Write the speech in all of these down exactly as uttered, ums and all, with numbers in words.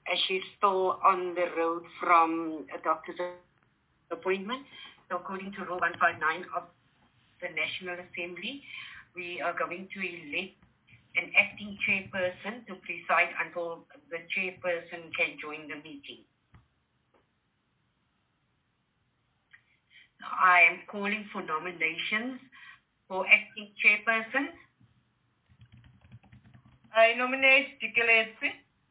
as she's still on the road from a doctor's appointment. So according to Rule one fifty-nine of the National Assembly, we are going to elect an acting chairperson to preside until the chairperson can join the meeting. I am calling for nominations for acting chairperson. I nominate Dikeletse.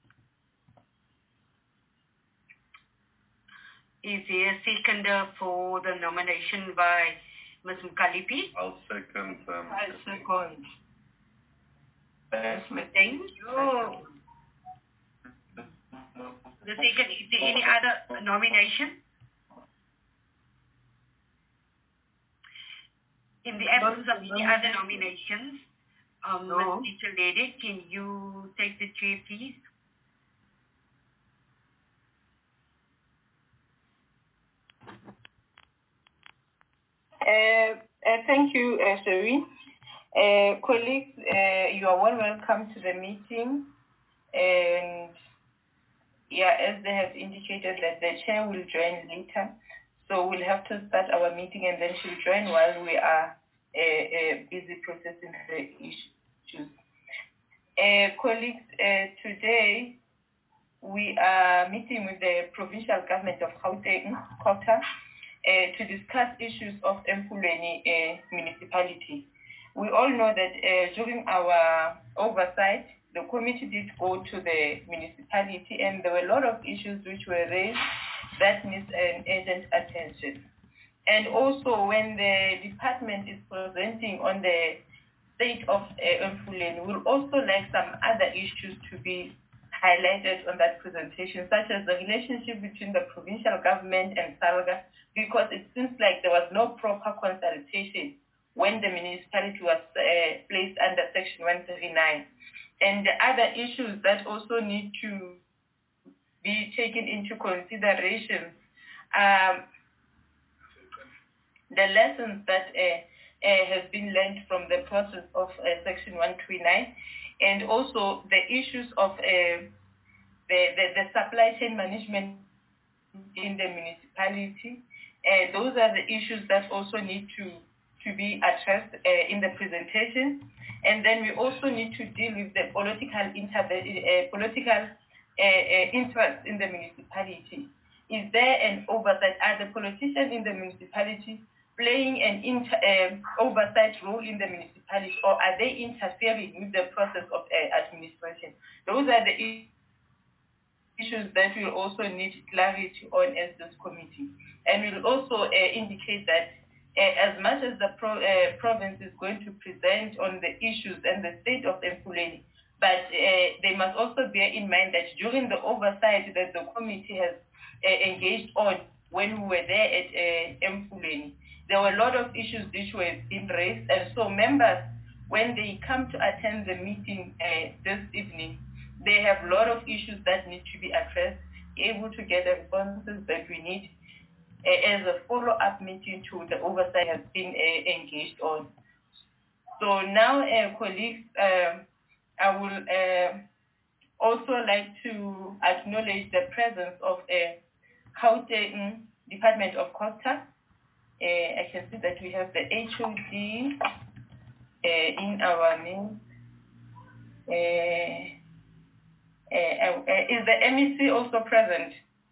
Is there a seconder for the nomination by Miz Mkalipi? I'll second. Um, I second. Thank you. The second, is there any other nomination? In the absence of any other nominations, um, No. Miz Tichelede, can you take the chair, please? Uh, uh, thank you, uh, Sherry. Uh, colleagues, uh, you are well welcome to the meeting. And yeah, as they have indicated that the chair will join later. So we'll have to start our meeting and then she'll join while we are uh, uh, busy processing the issues. Uh, colleagues, uh, today we are meeting with the provincial government of Gauteng, Kota, uh, to discuss issues of Emfuleni uh, municipality. We all know that uh, during our oversight, the committee did go to the municipality and there were a lot of issues which were raised that needs an urgent attention. And also when the department is presenting on the state of uh, Emfuleni, we'll also like some other issues to be highlighted on that presentation, such as the relationship between the provincial government and SALGA, because it seems like there was no proper consultation when the municipality was uh, placed under Section one thirty-nine. And the other issues that also need to be taken into consideration, um, the lessons that uh, uh, have been learned from the process of uh, Section one twenty-nine, and also the issues of uh, the, the, the supply chain management in the municipality. Uh, those are the issues that also need to, to be addressed uh, in the presentation. And then we also need to deal with the political, inter uh, political uh, uh, interest in the municipality. Is there an oversight? Are the politicians in the municipality playing an inter, uh, oversight role in the municipality, or are they interfering with the process of uh, administration? Those are the issues that we'll also need clarity on as this committee. And we'll also uh, indicate that uh, as much as the pro, uh, province is going to present on the issues and the state of Emfuleni, but uh, they must also bear in mind that during the oversight that the committee has uh, engaged on when we were there at uh, Emfuleni, there were a lot of issues which were being raised. And so members, when they come to attend the meeting uh, this evening, they have a lot of issues that need to be addressed, able to get the responses that we need uh, as a follow-up meeting to the oversight has been uh, engaged on. So now, uh, colleagues, uh, I will uh, also like to acknowledge the presence of a uh, Gauteng Department of Costa. Uh, I can see that we have the H O D uh, in our midst. Uh, Uh, uh, is the M E C also present?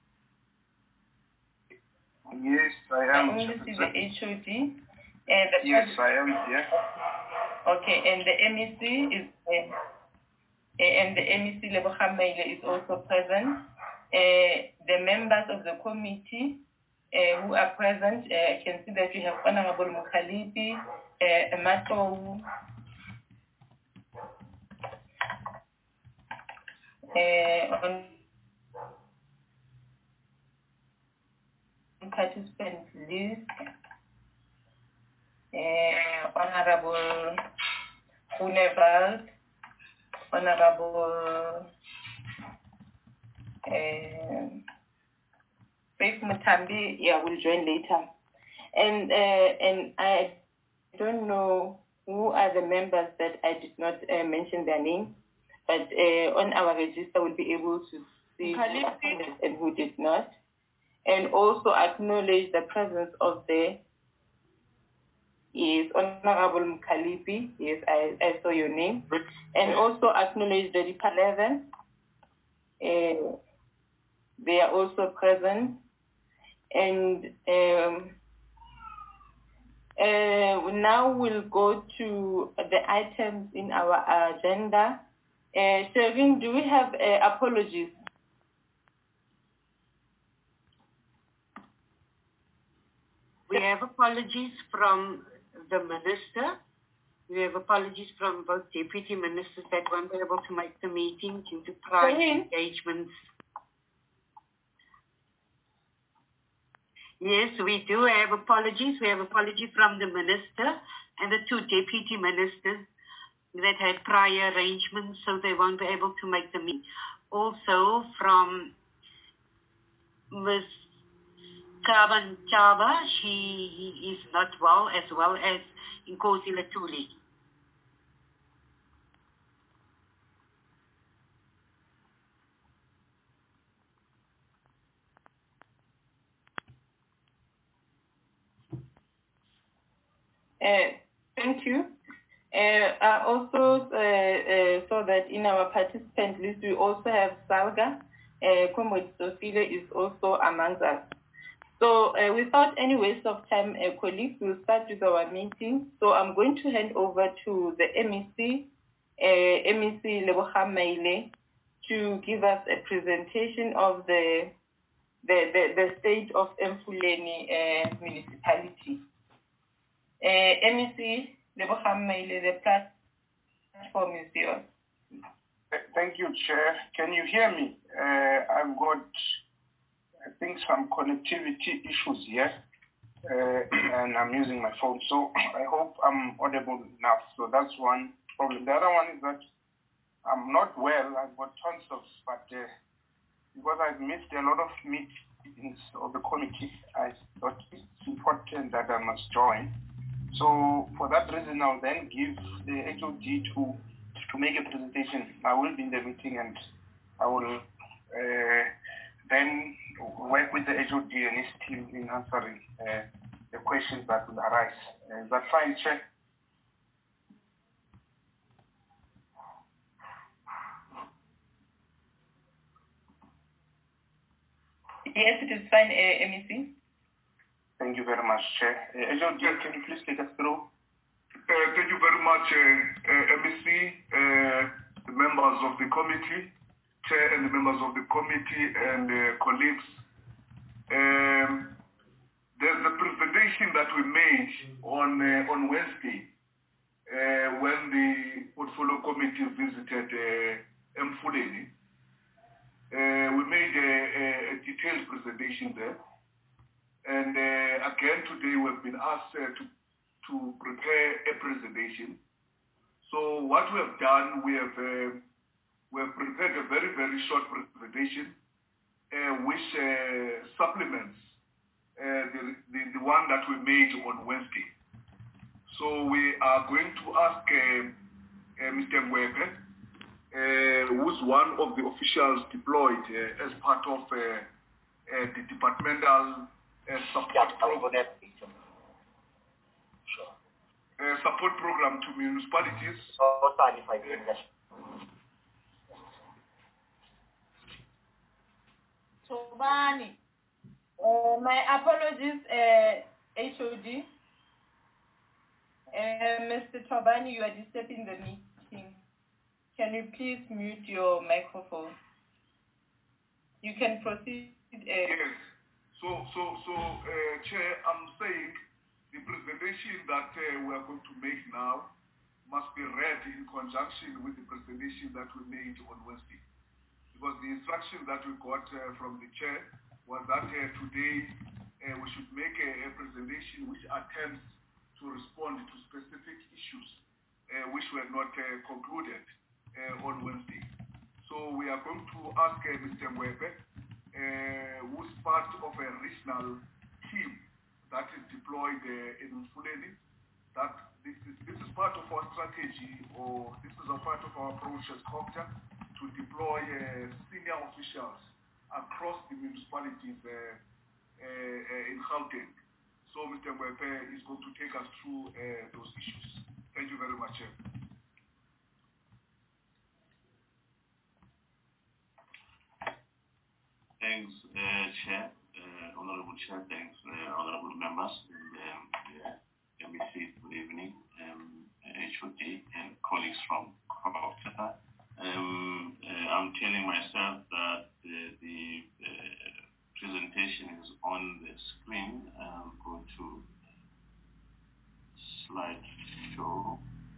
Yes, I am. I only see the H O D. Uh, the yes, I am, yeah. Okay, and the M E C is, uh, uh, and the M E C Lebo Khamaile is also present. Uh, the members of the committee uh, who are present, uh, I can see that we have Honorable Mukhalipi, uh, Mato, Uh, on participant list, uh, Honorable Hunevald, Honorable uh, Faith Mutambi, yeah, will join later. And, uh, and I don't know who are the members that I did not uh, mention their name, but uh, on our register we'll be able to received and who did not. And also acknowledge the presence of the, yes, Honorable Mkalipi, yes, I, I saw your name. And also acknowledge the Department eleven. Uh, they are also present. And um, uh, now we'll go to the items in our agenda. Uh, Shervin, do we have uh, apologies? We have apologies from the minister. We have apologies from both deputy ministers that weren't able to make the meeting due to prior engagements. Yes, we do have apologies. We have apology from the minister and the two deputy ministers that had prior arrangements, so they won't be able to make the meeting. Also from Miz Kaban Chaba, she is not well, as well as Nkosi Latuli. Uh, thank you. Uh, I also uh, uh, saw that in our participant list, we also have Salga. Uh, Comrade Sofile is also amongst us. So uh, without any waste of time, uh, colleagues, we'll start with our meeting. So I'm going to hand over to the M E C, uh, M E C Lebogang Maile, to give us a presentation of the the, the, the state of Emfuleni uh, municipality. Uh, M E C Lebogang Maile, the platform is yours. Thank you, Chair. Can you hear me? Uh, I've got, I think, some connectivity issues here, uh, and I'm using my phone, so I hope I'm audible enough. So that's one problem. The other one is that I'm not well. I've got tonsils, but uh, because I've missed a lot of meetings of the committee, I thought it's important that I must join. So for that reason, I'll then give the H O D to to make a presentation. I will be in the meeting, and I will uh, then work with the H O D and his team in answering uh, the questions that will arise. Uh, is that fine, Chair? Yes, it is fine, uh, M E C. Thank you very much, Chair. Uh, H O D, can you please take us through? Uh, thank you very much, uh, uh, M E C, uh, the members of the committee, Chair and the members of the committee and uh, colleagues. Um, there's the presentation that we made on uh, on Wednesday uh, when the portfolio committee visited uh, Emfuleni. Uh, we made a, a, a detailed presentation there. And uh, again today we've been asked uh, to to prepare a presentation. So what we have done, we have uh, we have prepared a very very short presentation, uh, which uh, supplements uh, the, the the one that we made on Wednesday. So we are going to ask uh, uh, Mister Ngwebe, uh, who's one of the officials deployed uh, as part of uh, uh, the departmental uh, support program. Uh, support program to municipalities. Tobani, uh, my apologies, uh, H O D. Uh, Mister Tobani, you are disturbing the meeting. Can you please mute your microphone? You can proceed. Uh, yes. So, so, so, uh, Chair, I'm saying the presentation that uh, we are going to make now must be read in conjunction with the presentation that we made on Wednesday. Because the instruction that we got uh, from the chair was that uh, today uh, we should make a, a presentation which attempts to respond to specific issues uh, which were not uh, concluded uh, on Wednesday. So we are going to ask uh, Mister Ngwebe, uh, who's part of a regional team that is deployed uh, in Emfuleni, that this is, this is part of our strategy, or this is a part of our approach as COGTA, to deploy uh, senior officials across the municipalities uh, uh, uh, in Gauteng. So Mister Mwepe is going to take us through uh, those issues. Thank you very much. Thanks, uh, Chair, uh, Honorable Chair, thanks, uh, Honorable Members, and um, yeah, M E C, good evening, um, H O D, and colleagues from COGTA. Um, uh, I'm telling myself that uh, the uh, presentation is on the screen. I'll go to slideshow.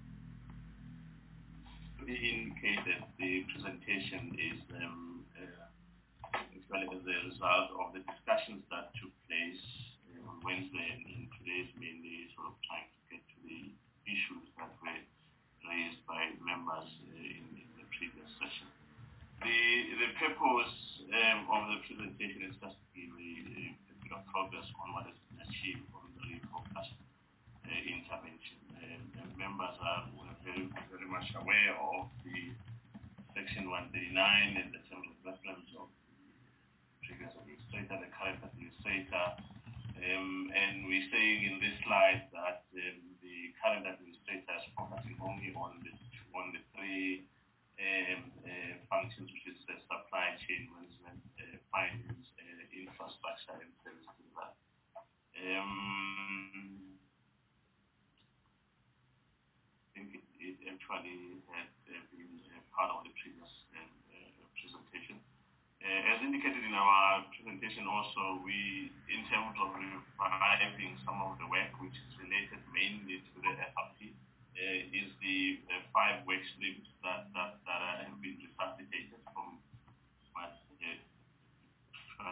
We indicate that the presentation is um, uh, actually as a result of the discussions that took place uh, on Wednesday and, and today's mainly sort of trying to get to the issues that were raised by members uh, in, in the previous session. The, the purpose um, of the presentation is just to give a, a bit of progress on what has been achieved on the refocused uh, intervention. Um, and members are very, very much aware of the Section one thirty-nine and the terms of reference of previous administrator, the current administrator, um, and we're saying in this slide that um, the current administrator is focusing only on the on the three um, uh, functions, which is the supply chain management, uh, finance, uh, infrastructure, and service delivery. Um, I think it, it actually had uh, been uh, part of the previous um, uh, presentation. Uh, as indicated in our presentation also, we, in terms of reviving some of the work which is related mainly to the F R P, uh, is the uh, five work streams that, that, that uh, have been resuscitated from what uh,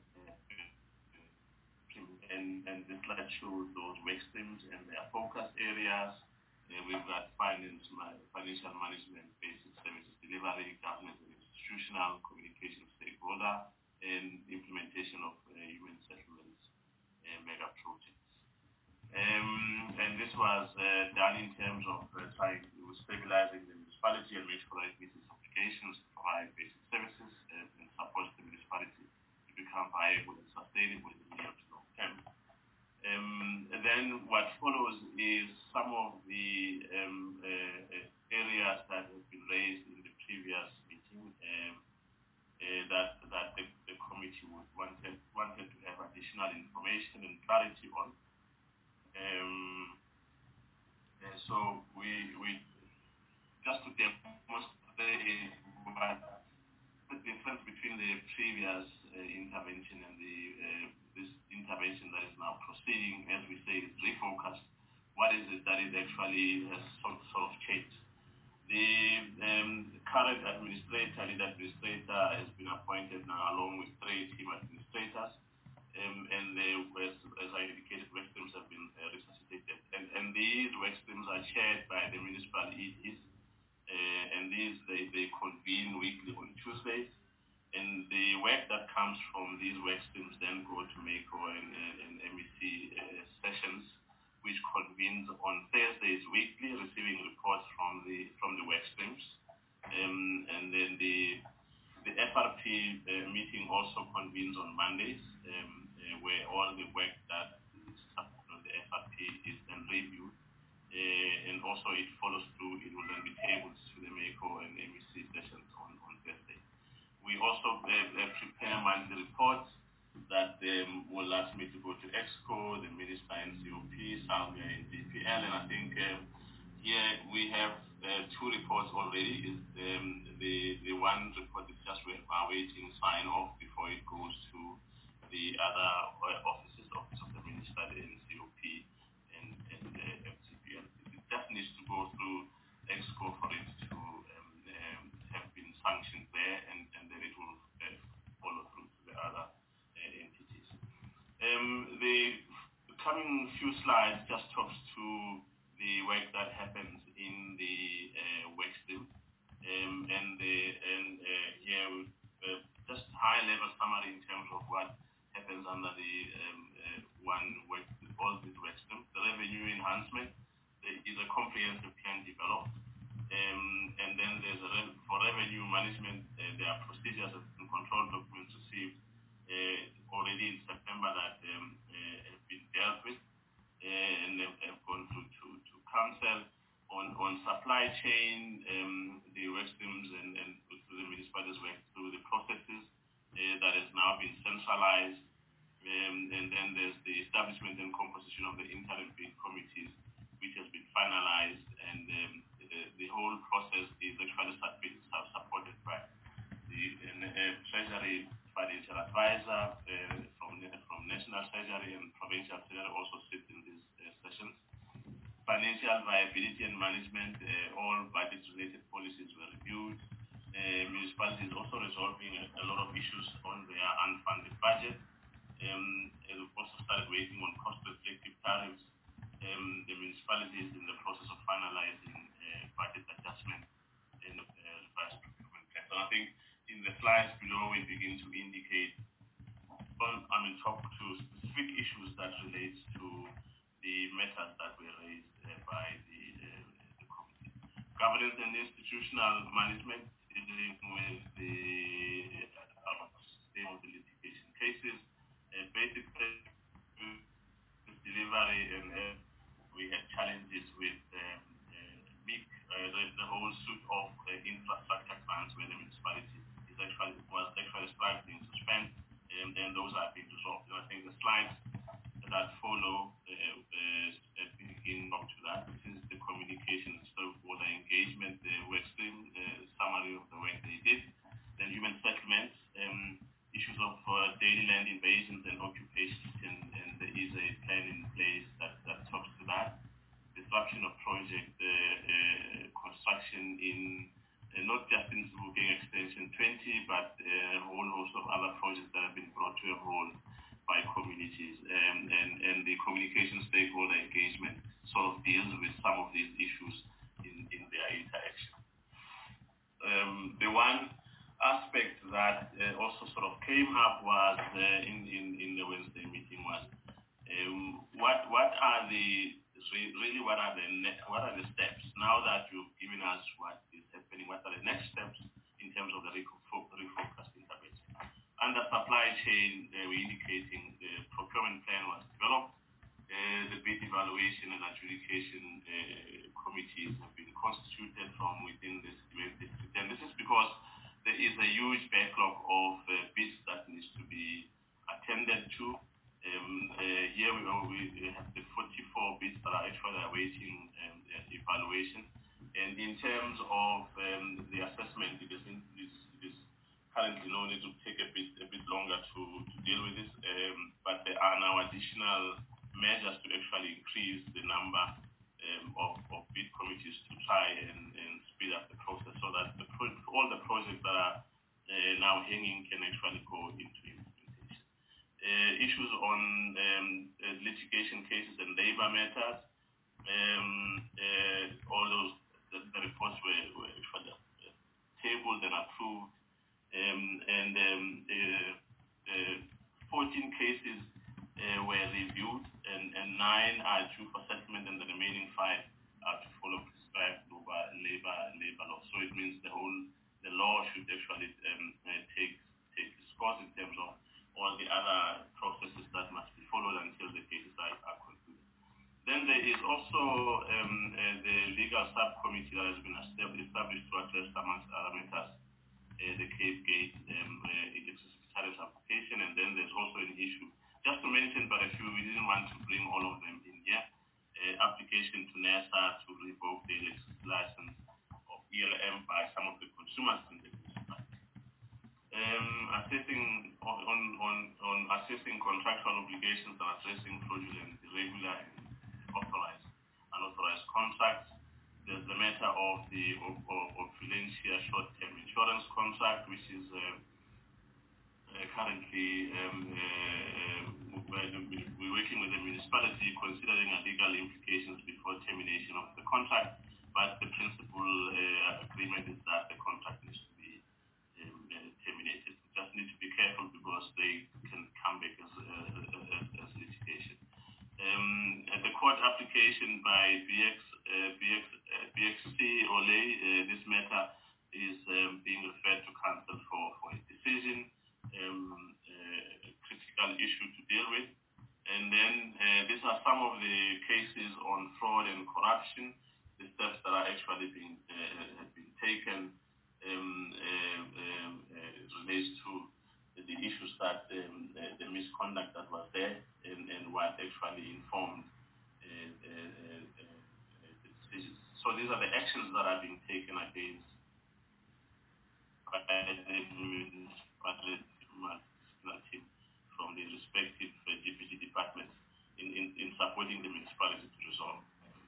and, and the slide shows those work streams and their focus areas. Uh, we've got finance, financial management, basic services delivery, government and institutional, communication stakeholder, and implementation of uh, human settlements uh, mega projects. Um, and this was uh, done in terms of uh, trying to stabilizing the municipality and make sure that it meets its obligations to provide basic services uh, and support the municipality to become viable and sustainable in the near to long term. Um, and then what follows is some of the um, uh, areas that have been raised in the previous meeting um, uh, that that the, the committee would wanted wanted to have additional information and clarity on. Um, and so we we just to demonstrate what the difference between the previous uh, intervention and the uh, this intervention that is now proceeding, as we say, is refocused. What is it that it actually has sort, sort of changed? The um, current administrator, lead administrator, has been appointed now along with three team administrators, um, and the, as, as I indicated, work streams have been uh, resuscitated. And, and these work streams are chaired by the municipal E Ds, uh, and these they, they convene weekly on Tuesdays. And the work that comes from these work streams then go to MACO and, and M E C uh, sessions, which convenes on Thursdays weekly, receiving reports from the from the work streams. Um, and then the the F R P uh, meeting also convenes on Mondays, um, uh, where all the work that is on the F R P is then reviewed. Uh, and also it follows through, it will then be tabled to the MACO and M E C sessions on, on Thursday. We also uh, uh, prepare monthly reports that um, will ask me to go to EXCO, the Minister and C O P, Salvia and D P L, and I think uh, here we have uh, two reports already. Is um, the the one report is just awaiting sign off before it goes to the other uh, offices, Office of the Minister, the N C O P, and, and the F T P L. It just needs to go through EXCO for it to um, um, have been sanctioned there, and, and then it will uh, follow through to the other uh, entities. Um, the coming few slides just talks to the work that happens in the uh, work stream, um, and the and uh, here uh, just high level summary in terms of what happens under the um, uh, one work, all these work streams. The revenue enhancement is a comprehensive plan developed. Um, and then there's a re for revenue management, uh, there are procedures and control documents to see supply chain, um, the work streams and, and the municipalities work through the processes uh, that has now been centralized. Um, and then there's the establishment and composition of the interim bid committees, which has been finalized, and um, the, the whole process is actually supported by the uh, Treasury Financial Advisor uh, from, from National Treasury and Provincial Treasury also sit in these uh, sessions. Financial viability and management, uh, all budget-related policies were reviewed. Uh, municipalities also resolving a, a lot of issues on their unfunded budget. Um, and we've also started waiting on cost-restrictive tariffs. Um, the municipality is in the process of finalizing uh, budget adjustment in the uh, revised procurement plan. So I think in the slides below we begin to indicate on, I mean, talk to specific issues that relate to the matters that were raised uh, by the, uh, the committee. Governance and institutional management dealing with the uh, state of the litigation cases. Uh, basic delivery, and uh, we had challenges with um, uh, big, uh, the, the whole suite of uh, infrastructure plans where the municipality is actually was actually struggling to spend, um, and those are being resolved. And I think the slides that follow uh, uh, begin up to that. This is the communication and stakeholder engagement uh, work stream, uh, summary of the work they did. Then human settlements. Um, issues of uh, daily land invasions and occupations, and, and there is a plan in place that, that talks to that. Disruption of project uh, uh, construction in, uh, not just in Sebokeng Extension twenty, but uh, a whole host of other projects that have been brought to a halt by communities. Um, and, and the communication stakeholder engagement sort of deals with some of these issues in, in their interaction. Um, the one aspect that uh, also sort of came up was uh, in, in, in the Wednesday meeting was um, what what are the really what are the ne- what are the steps now that you've given us what is happening? What are the next steps in terms of the refocused intervention? Under supply chain, uh, we're indicating the procurement plan was developed. Uh, the bid evaluation and adjudication uh, committees have been constituted from within this district, and this is because there is a huge backlog of uh, bids that needs to be attended to. Um, uh, here we, we have the forty-four bids that are actually awaiting um, evaluation. And in terms of um, the assessment, it is, in, it is, it is currently known it will take a bit a bit longer to, to deal with this. Um, but there are now additional measures to actually increase the number um, of, of bid committees to try and, and speed up the process so that the pro all the projects that are uh, now hanging can actually go into implementation. Uh, issues on um, uh, litigation cases and labor matters, um, uh, all those, the, the reports were, were actually uh, tabled and approved, um, and um, uh, uh, fourteen cases uh, were reviewed, and, and nine are due for settlement, and the remaining five are to follow prescribed labor labor law. So it means the whole the law should actually um, uh, take take its course in terms of all the other processes that must be followed until the cases are, are concluded. Then there is also um, uh, the legal subcommittee that has been established to address, amongst other matters, uh, the Cape Gate um, uh, tariff application, and then there's also an issue, just to mention but a few, we didn't want to bring all of them in here, uh, application to NERSA to revoke the electricity license of E L M by some of the consumers in the municipality. Um, assessing on, on, on assessing contractual obligations and addressing fraudulent, irregular, and authorized, unauthorized contracts. There's the matter of the Ophelentia short-term insurance contract, which is uh, uh, currently um, uh, we're working with the municipality considering legal implications before termination of the contract, but the principal uh, agreement is that the contract needs to be um, uh, terminated. We just need to be careful because they can come back as, uh, as, as litigation. Um, the court application by B X, uh, B X, uh, B X C Ole, uh, this matter is um, being referred to council for, for a decision, um, uh, a critical issue to deal with. And then uh, these are some of the cases on fraud and corruption. The steps that are actually being uh, have been taken um, uh, um, uh, relates to the issues that um, uh, the misconduct that was there and, and what actually informed uh, uh, uh, uh, the decisions. So these are the actions that are being taken against from the respective uh, D P G departments in, in, in supporting the municipality to resolve.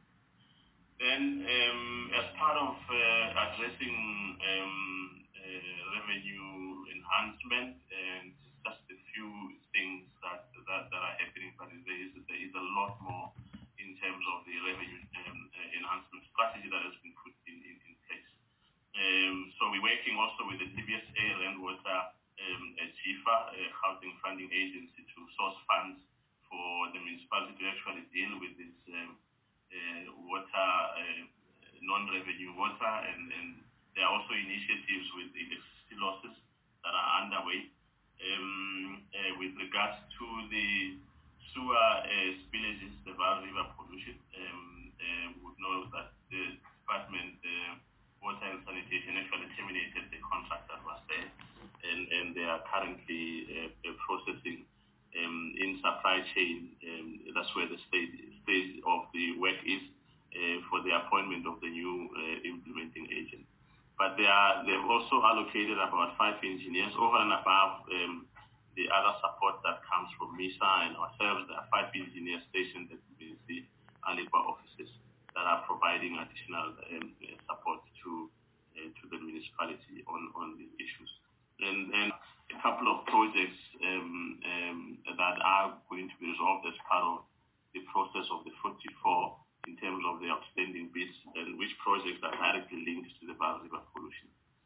Then, um, as part of uh, addressing um, uh, revenue enhancement, and just a few things that, that, that are happening, but there is, there is a lot more in terms of the revenue um, uh, enhancement strategy that has been put in, in, in place. Um, so we're working also with the D B S A, Rainwater, um, G I F A, a housing funding agency, to source funds for the municipality to actually deal with this um, uh, water, uh, non-revenue water, and, and there are also initiatives with electricity losses that are underway. Um, uh, with regards to the sewer uh, spillages, the Vaal River pollution, um, uh, we would know that the department, uh, Water and Sanitation, actually terminated the contract that was there, and, and they are currently uh, uh, processing um, in supply chain. Um, that's where the stage, stage of the work is uh, for the appointment of the new uh, implementing agent. But they are, they've also allocated about five engineers over and above um, the other support that comes from MISA and ourselves. There are five engineers stationed at the Alipa offices that are providing additional um, support to uh, to the municipality on, on these issues. And, and a couple of projects um, um, that are going to be resolved as part of the process of the forty-four in terms of the outstanding bids, and which projects are directly linked to the Vaal River pollution.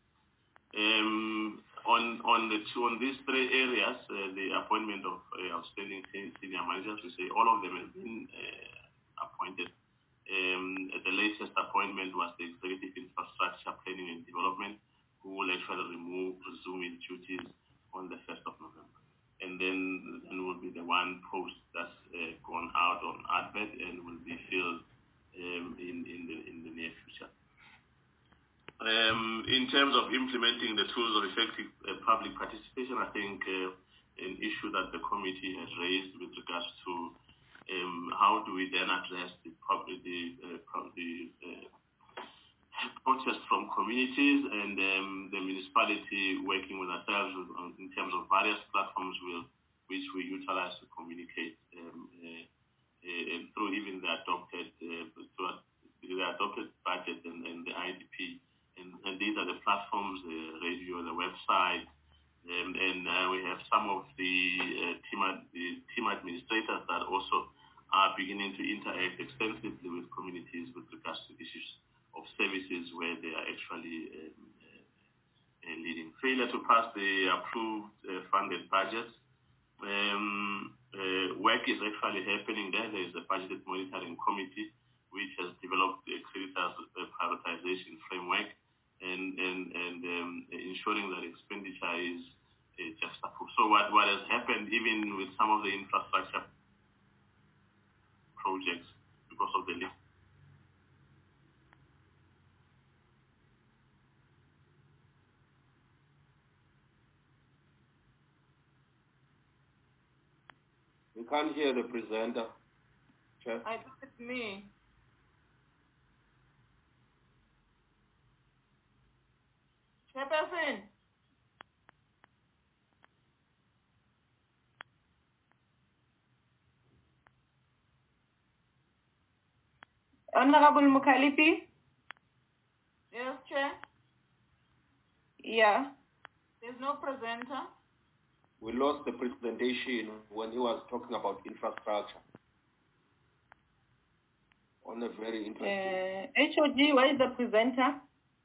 Um, on on the two, on these three areas, uh, the appointment of uh, outstanding senior managers, we say all of them have been uh, appointed. Um, the latest appointment was the Executive Infrastructure Planning and Development, who will actually remove, resume its duties on the first of November. And then, then will be the one post that's uh, gone out on advert and will be filled um, in, in, the, in the near future. Um, in terms of implementing the tools of effective uh, public participation, I think uh, an issue that the committee has raised with regards to um, how do we then address the, the, uh, the uh, protest from communities, and um, the municipality working with ourselves with, um, in terms of various platforms will, which we utilize to communicate um, uh, uh, through even the adopted, uh, through the adopted budget and, and the I D P. And, and these are the platforms, the radio, the website, um, and uh, we have some of the, uh, team, ad, the team administrators that also are beginning to interact extensively with communities with regards to issues of services where they are actually um, uh, uh, leading. Failure to pass the approved uh, funded budgets. Um, uh, work is actually happening there. There is a budget monitoring committee which has developed the Executor's uh, prioritization framework and, and, and um, ensuring that expenditure is uh, just approved. So what, what has happened even with some of the infrastructure projects because of the list. We can't hear the presenter. Chair. I think it's me. Chairperson. Honorable Mukhalipi? Yes, Chair. Yeah. There's no presenter. We lost the presentation when he was talking about infrastructure. On a very interesting. Uh, H O G, where is the presenter?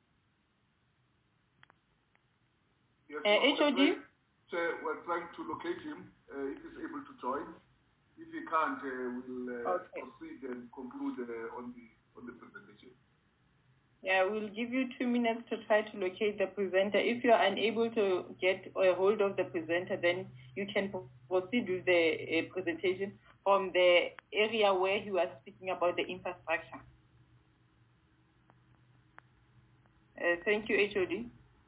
Yes, uh, H O G? Chair, we're trying to locate him, uh, if he's able to join. If he can't, uh, we'll uh, okay. proceed and conclude uh, on the on the presentation. Yeah, we'll give you two minutes to try to locate the presenter. If you're unable to get a hold of the presenter, then you can proceed with the uh, presentation from the area where you are speaking about the infrastructure. Uh, thank you, H O D.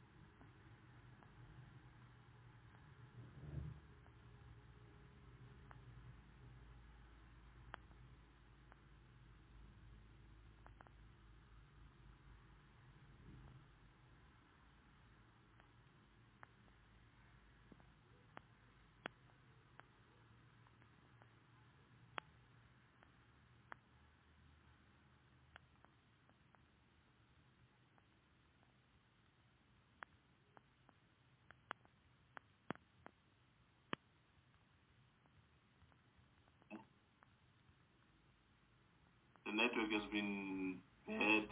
The network has been bad.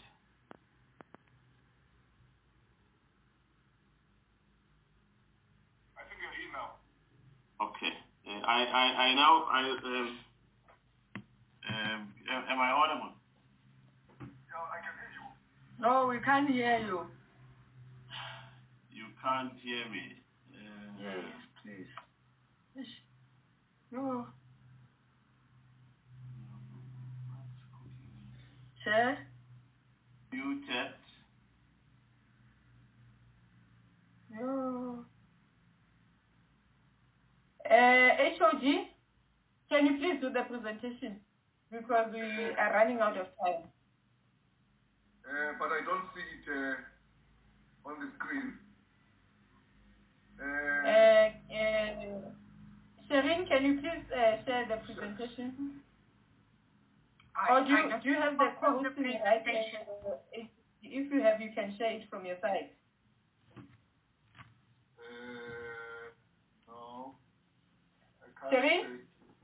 I think you're in now. Okay. Uh, I, I, I now, I, um, um, am, am I audible? Yeah, I can hear you. No, we can't hear you. You can't hear me. Uh, Yes, please. No. Chair? Muted. No. Uh, H O G, can you please do the presentation? Because we are running out of time. Uh, but I don't see it uh, on the screen. Uh, Uh, uh, Shireen, can you please uh, share the presentation? I, Or do you, I don't do you have the follow the co-hosting right? presentation. Uh, if, if you have, you can share it from your side. uh, no. I can't Shireen? say.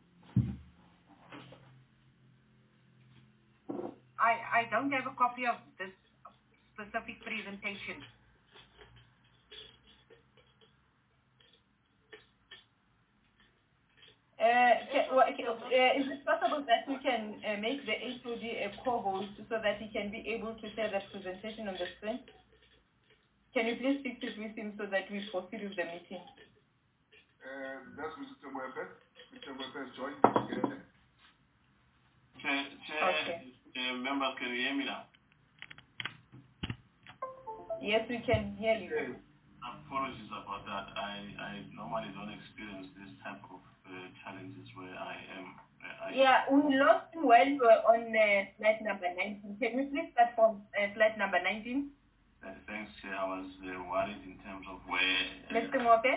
I, I don't have a copy of this specific presentation. Uh, can, well, can, uh, is it possible that we can uh, make the H O D a co-host so that he can be able to share the presentation on the screen? Can you please fix it with him so that we proceed with the meeting? Uh, that's Mister Weber. Mister Weber has joined together. Chair, chair Okay. uh, members, can you hear me now? Yes, we can hear you. Yes. Apologies about that. I, I normally don't experience this type of uh, challenges where I am. Uh, I Yeah, we lost you while we were on uh, slide number nineteen. Can you please start from uh, slide number nineteen? Uh, thanks, Chair. I was uh, worried in terms of where. Uh, Mister Mope?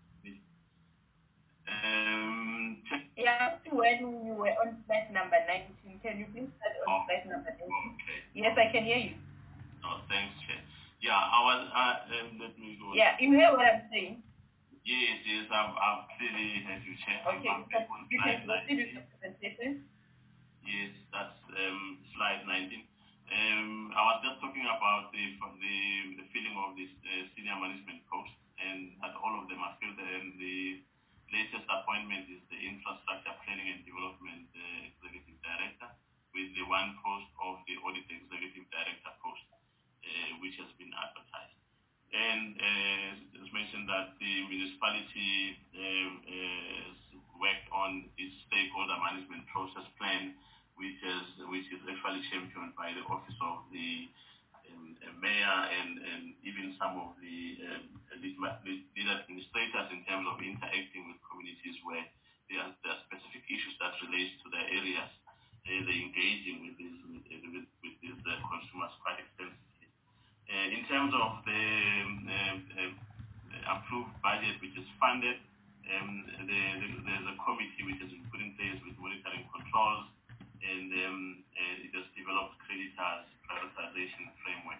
Um, Yeah, when we were on slide number nineteen. Can you please start on oh, slide number nineteen? okay. Yes, I can hear you. Oh, thanks, Chair. Yeah, I was. Uh, um, let me go. Yeah, you hear what I'm saying? Yes, yes. I've, I've clearly heard you, Chair. Okay, I'm, I'm back on you can slide proceed with nineteen. the presentation. Yes, that's um, slide nineteen. Um, I was just talking about the the, the filling of this uh, senior management post, and that all of them are filled, and the latest appointment is the infrastructure planning and development uh, executive director, with the one post of the audit executive director post, uh, which has been advertised. And uh, as mentioned that the municipality um, has worked on its stakeholder management process plan, which is which is actually championed by the office of the um, mayor and, and even some of the um, lead, lead administrators in terms of interacting with communities where there are, there are specific issues that relate to their areas. Uh, they're engaging with these with, with, with these uh, consumers quite extensively. Uh, in terms of the um, uh, uh, approved budget which is funded, um, the, the, there's a committee which has been put in place with monitoring controls, and um, uh, it has developed creditors prioritization framework.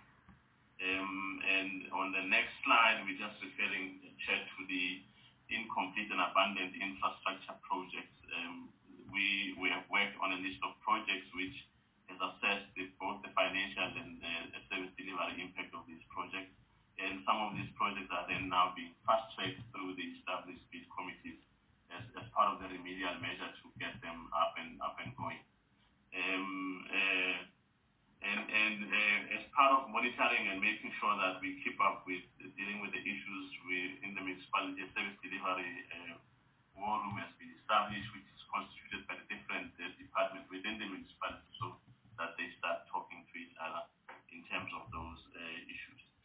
Um, and on the next slide, we're just referring Chair, to the incomplete and abandoned infrastructure projects. Um, we, we have worked on a list of projects which has assessed the, both the financial and uh, service delivery impact of these projects. And some of these projects are then now being fast-tracked through the established bid committees as, as part of the remedial measure to get them up and up and going. Um, uh, and and uh, as part of monitoring and making sure that we keep up with uh, dealing with the issues within the municipality, a service delivery uh, war room has been established, which is constituted by the different uh, departments within the municipality, so that they start talking to each other in terms of those uh, issues.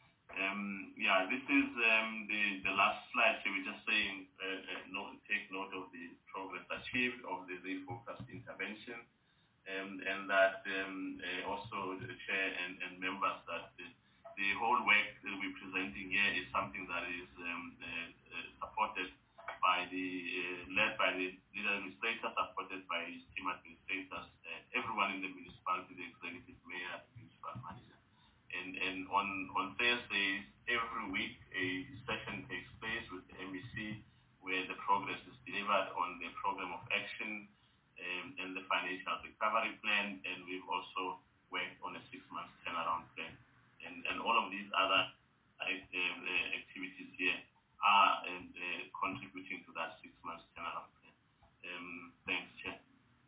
Um, yeah, this is um, the, the last slide. So we're just saying, uh, uh, note, take note of the progress achieved of the refocused intervention, um, and that um, uh, also the chair and, and members that the, the whole work that we're presenting here is something that is um, uh, uh, supported by the, uh, led by the leader administrator, supported by his team administrators, uh, everyone in the municipality, the executive mayor, the municipal manager. And, and on, on Thursdays, every week, a session takes place with the M E C where the progress is delivered on the program of action um, and the financial recovery plan. And we've also worked on a six-month turnaround plan. And, and all of these other uh, uh, activities here are uh, uh, contributing to that six-month turnaround plan. Um, thanks, Chair.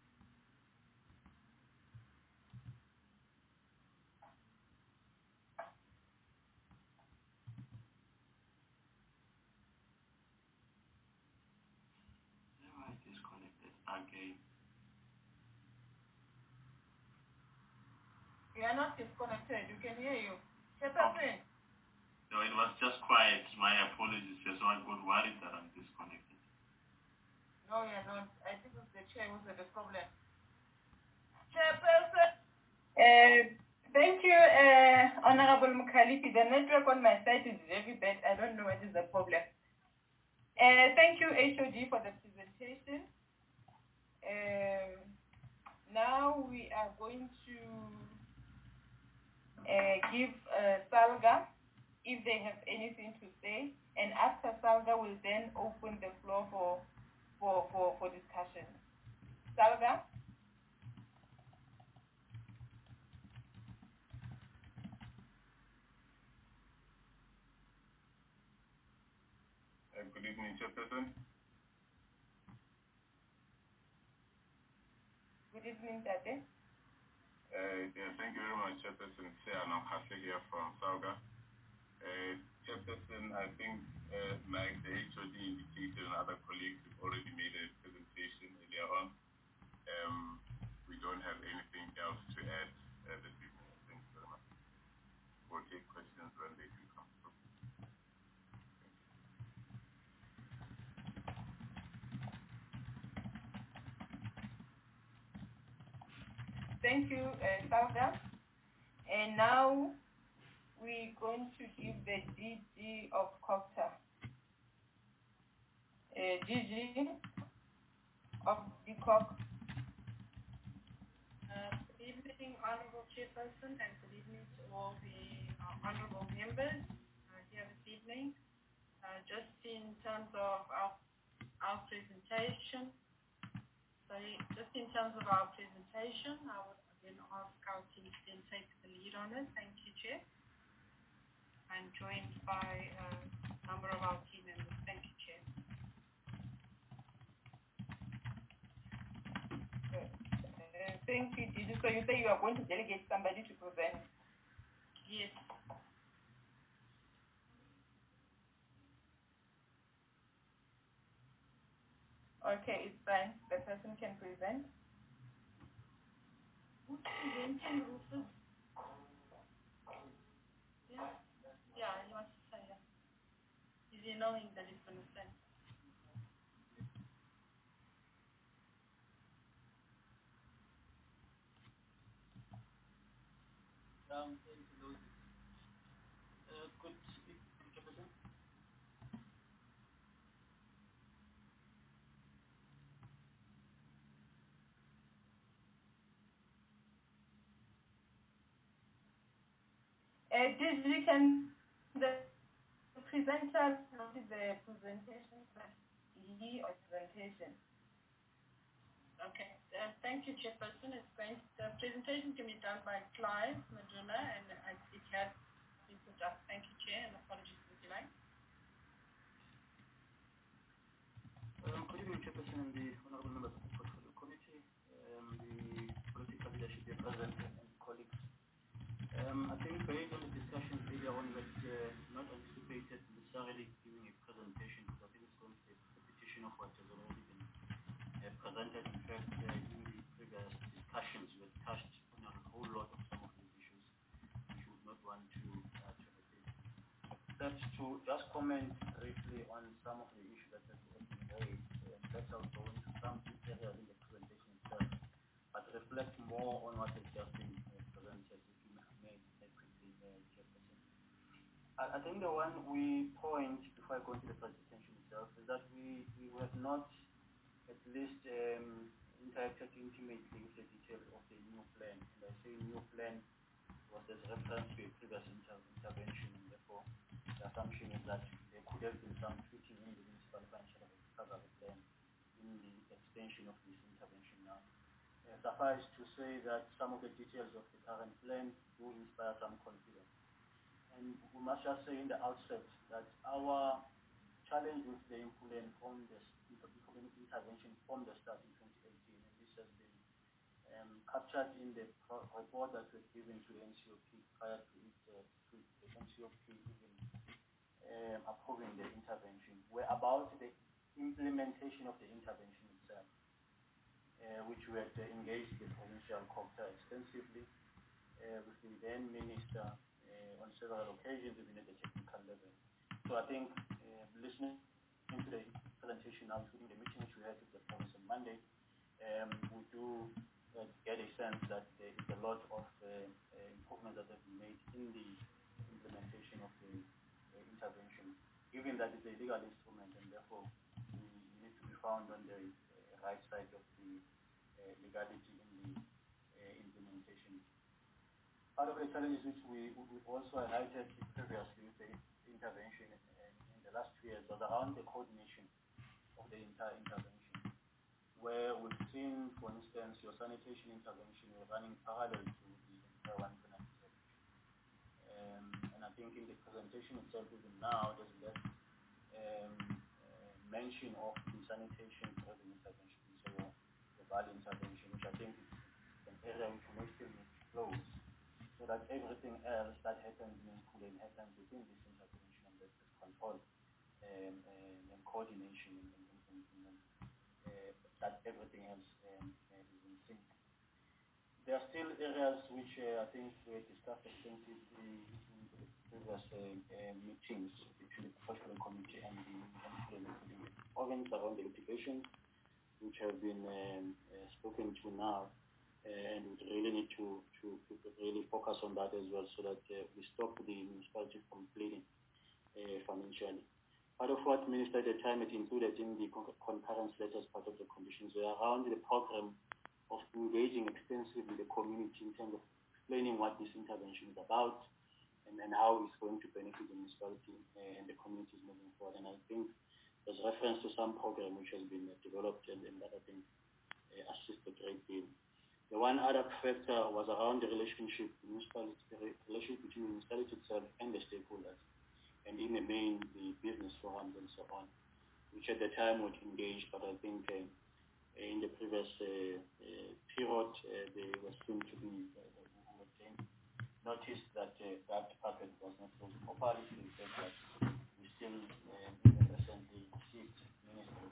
Okay. You are not disconnected. You can hear you. Okay. No, it was just quiet. My apologies. So I got worried that I'm disconnected. No, you're not. I think it's the chair who's the problem. Chairperson. Uh, thank you, uh, Honorable Mukhalifi. The network on my side is very bad. I don't know what is the problem. Uh, thank you, H O D, for the presentation. Uh, now we are going to uh, give uh, Salga if they have anything to say, and after Salga will then open the floor for for for, for discussion. Salga. Uh, good evening, Chairperson. Good evening, Tate. Uh, yeah, thank you very much, Chairperson. I'm Hasle here from Salga. Uh, Chairperson, I think uh, like the H O D indicated and other colleagues have already made a presentation earlier on. Um, we don't have anything else to add uh, this evening. Thank you very much. We'll take questions when they do come through. Thank you, uh, Salga. And now we're going to give the D G of COGTA. Uh, D G of D C O G. Uh, good evening, Honorable Chairperson, and good evening to all the uh, honorable members uh, here this evening. Uh, just in terms of our, our presentation, sorry, just in terms of our presentation, I would again ask our team to then take the lead on it. Thank you, Chair. I'm joined by uh, a number of our team members. Thank you, Chair. Uh, thank you, Gigi. So you say you are going to delegate somebody to present? Yes. Okay, it's fine. The person can present. Who's presenting, Rufus? Yeah, yeah, he wants to say that. Is he knowing that he's going to say? Um, uh, could speak, Chairperson? Uh, Gigi, can the presenter notice the presentation that he or presentation? Okay, uh, thank you, Chairperson. It's going, the presentation can be done by Clive Maduna, and uh, it has been put up. Thank you, Chair, and apologies for the delay. Um, good evening, Chairperson and the honorable members of the Portfolio Committee, um, the political leadership here present, and colleagues. Um, I think based on the discussions earlier on that uh, not anticipated necessarily giving a presentation, because I think it's going to be a repetition of what has already been uh, presented. In fact, uh, in the previous discussions, we have touched on a whole lot of some of these issues, which we would not want to, uh, to repeat. except to just comment briefly on some of the issues that have been raised. And let's also go into some areas in the presentation itself, but reflect more on what has just been uh, presented, if you may, may quickly, uh, Chairperson. I, I think the one we point, before I go into the presentation itself, is that we, we have not at least um, interacted intimately with the details of the new plan. And I say new plan was as reference to a previous inter intervention, and therefore the assumption is that there could have been some tweaking in the municipal financial recovery plan in the extension of this intervention now. Uh, suffice to say that some of the details of the current plan do inspire some confidence. And we must just say in the outset that our challenge with the plan from the intervention from the start in twenty eighteen, and this has been um, captured in the report that was given to the N C O P prior to, it, uh, to the N C O P even um, approving the intervention, were about the implementation of the intervention itself, uh, which we had uh, engaged the provincial COGTA extensively uh, with the then minister uh, on several occasions, even at the technical level. So I think uh, listening to the presentation now, including the meeting which we had with the province on Monday, um, we do uh, get a sense that there is a lot of uh, uh, improvements that have been made in the implementation of the uh, intervention, given that it's a legal instrument and therefore we need to be found on the uh, right side of the uh, legality in the uh, implementation. Part of the challenges which we, we also highlighted previously with the intervention uh, in the last two years was around the coordination of the entire intervention, where we've seen, for instance, your sanitation intervention were running parallel to the entire one point nine intervention. Um, and I think in the presentation itself, even now, there's less um, uh, mention of the sanitation driven intervention, so the value intervention, which I think is an area which we still need to close, so that everything else that happens in Nkule happens within this intervention, and there's control um, and, and coordination and, and, and, and uh, that everything else um, uh, is in sync. There are still areas which uh, I think we discussed extensively in the previous uh, uh, meetings between the professional committee and the including the province around the litigation, which have been um, uh, spoken to now, uh, and we really need to, to, to really focus on that as well, so that uh, we stop the municipality from bleeding uh, financially. Part of what Minister at the time had included in the concurrence letter as part of the conditions were around the program of engaging extensively the community in terms of explaining what this intervention is about and, and how it's going to benefit the municipality uh, and the communities moving forward. And I think there's reference to some program which has been uh, developed and, and that I think uh, assists a great deal. The one other factor was around the relationship, the municipality, the relationship between the municipality itself and the stakeholders, and in the main, the business forums and so on, which at the time were engaged, but I think uh, in the previous uh, uh, period, uh, they were soon to be uh, noticed that uh, that packet was not closed properly, so they said that we still uh, recently received ministry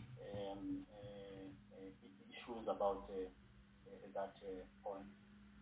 um, uh, uh, issues about uh, uh, that uh, point.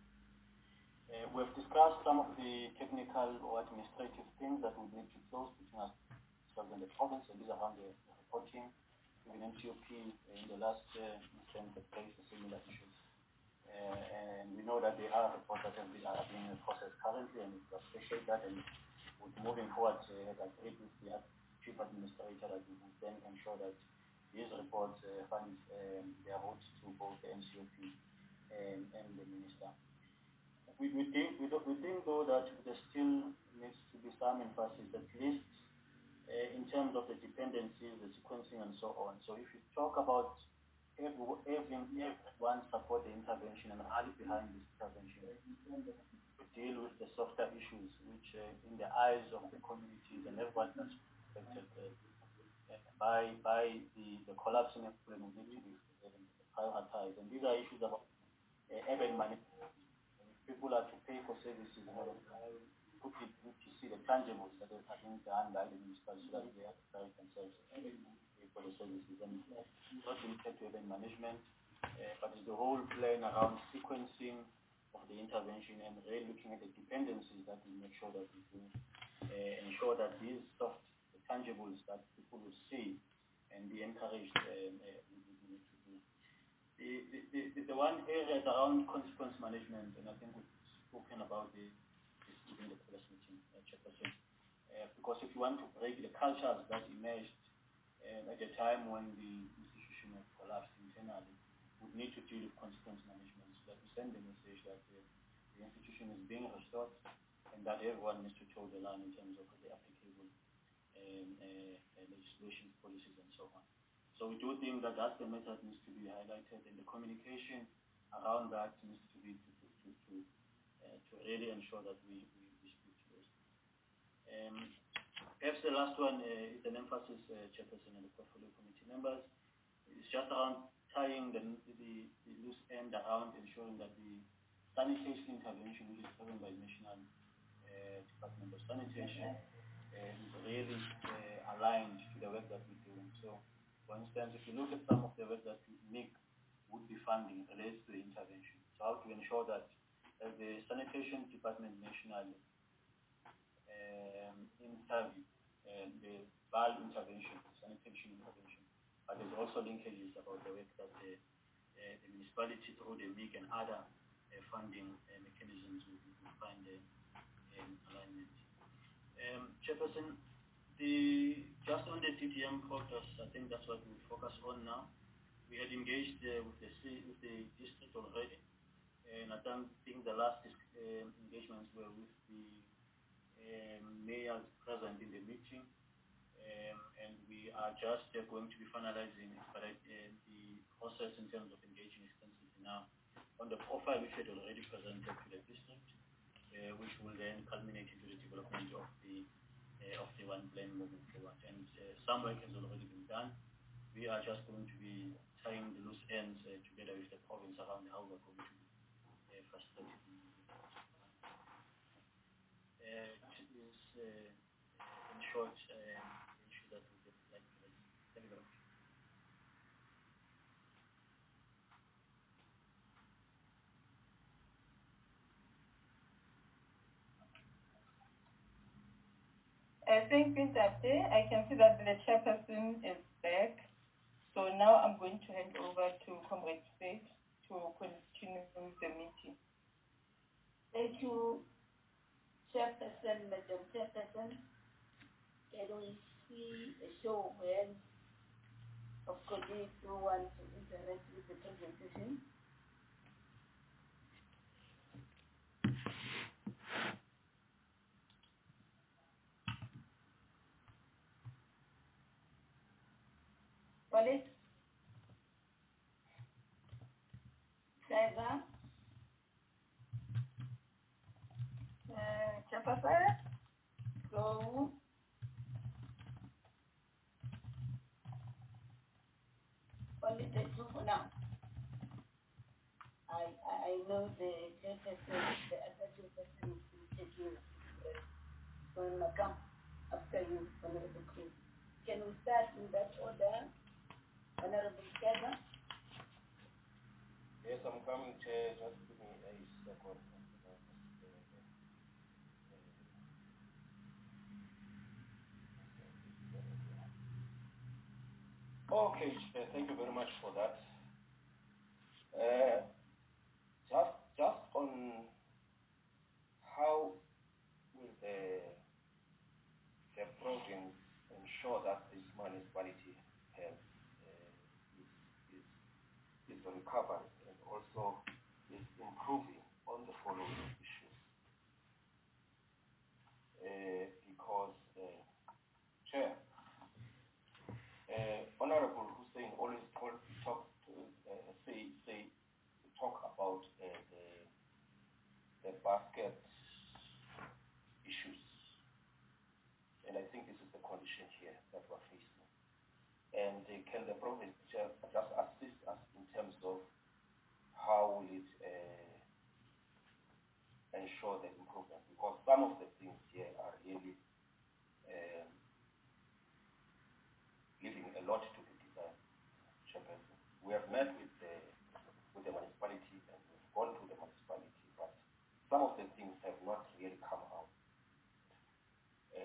Uh, we have discussed some of the technical or administrative things that we need to close between us and the province, and these are around the reporting. Even N C O P uh, in the last uh, instance that faced similar issues. Uh, and we know that there are reports that have been, are being processed currently, and we appreciate that. And with moving forward, uh, that agreed with the chief administrator that we will then ensure that these reports uh, find um, their route to both the N C O P and, and the minister. We, we, think, we, we think, though, that there still needs to be some emphasis, at least uh, in terms of the dependencies, the sequencing, and so on. So if you talk about every, everyone support the intervention and rally behind this intervention, to deal with the softer issues, which uh, in the eyes of the communities and everyone that's affected uh, by, by the, the collapsing of the need to be prioritized. And these are issues about uh, urban management. People are to pay for services in order to put it to see the tangibles that are being done by the municipality so that they have to pay themselves for the services. And not limited to urban management, uh, but it's the whole plan around sequencing of the intervention and really looking at the dependencies that we make sure that we do uh, ensure that these soft tangibles that people will see and be encouraged um, uh, we, we need to do. The, the, the, the one area is around consequence management, and I think we've spoken about this within the previous meeting, uh, Chairperson. Uh, because if you want to break the cultures that emerged uh, at a time when the institution had collapsed internally, we need to deal with consequence management so that we send the message that uh, the institution is being restored and that everyone needs to toe the line in terms of the applicable um, uh, uh, legislation, policies, and so on. So we do think that that's the method needs to be highlighted, and the communication around that needs to be to to to, to, uh, to really ensure that we, we, we speak to those. Um, perhaps the last one uh, is an emphasis, uh, Chairperson and the portfolio committee members. It's just around tying the, the, the loose end around ensuring that the sanitation intervention, which is driven by the National uh, Department of Sanitation, uh, is really uh, aligned to the work that we're doing. So, for instance, if you look at some of the work that N I C would be funding relates to the intervention. So how to ensure that uh, the Sanitation Department National um, interview, uh, the V A L intervention, sanitation intervention, but there's also linkages about the work that the, uh, the municipality through the M I C and other uh, funding uh, mechanisms will, will find uh, um, alignment. Um, Chairperson, the, just on the D T M focus, I think that's what we focus on now. We had engaged uh, with, the, with the district already, and I don't think the last uh, engagements were with the um, mayors present in the meeting, um, and we are just uh, going to be finalizing uh, the process in terms of engaging extensively now on the profile which we had already presented to the district, uh, which will then culminate into the development of the uh, of the one plan moving forward. And uh, some work has already been done. We are just going to be tying the loose ends uh, together with the province around how we're going to uh, facilitate the uh, it is uh, in short uh, the issue that we would like to raise. Thank you very much. Uh, thank you, Tate. I can see that the chairperson is back. So now I'm going to hand over to Comrade Spade to continue the meeting. Thank you, Chairperson, Madam Chairperson. Can we see a show of hands of colleagues who want to interact with the presentation? Colleagues? Trevor? Uh, Chairperson? So, only the two for now. I, I, I know the chairperson, the other chairperson will take you when I come after you, Honorable Chris. Can we start in that order, Honorable Trevor? Yes, I'm coming, Chair. Just give me a second. Okay, Chair, thank you very much for that. Uh, just, just on how will the, the province ensure that this municipality has uh, is, is, is recovering and also is improving on the following issues. Uh, because, uh, Chair, uh, Honorable Hussein always talk, talk to, uh, say, say, talk about uh, the, the basket issues. And I think this is the condition here that we're facing. And uh, can the province just, just assist us in terms of how will it uh, ensure the improvement? Because some of the things here are really um, leaving a lot to be desired. We have met with the, with the municipality and we've gone to the municipality, but some of the things have not really come out.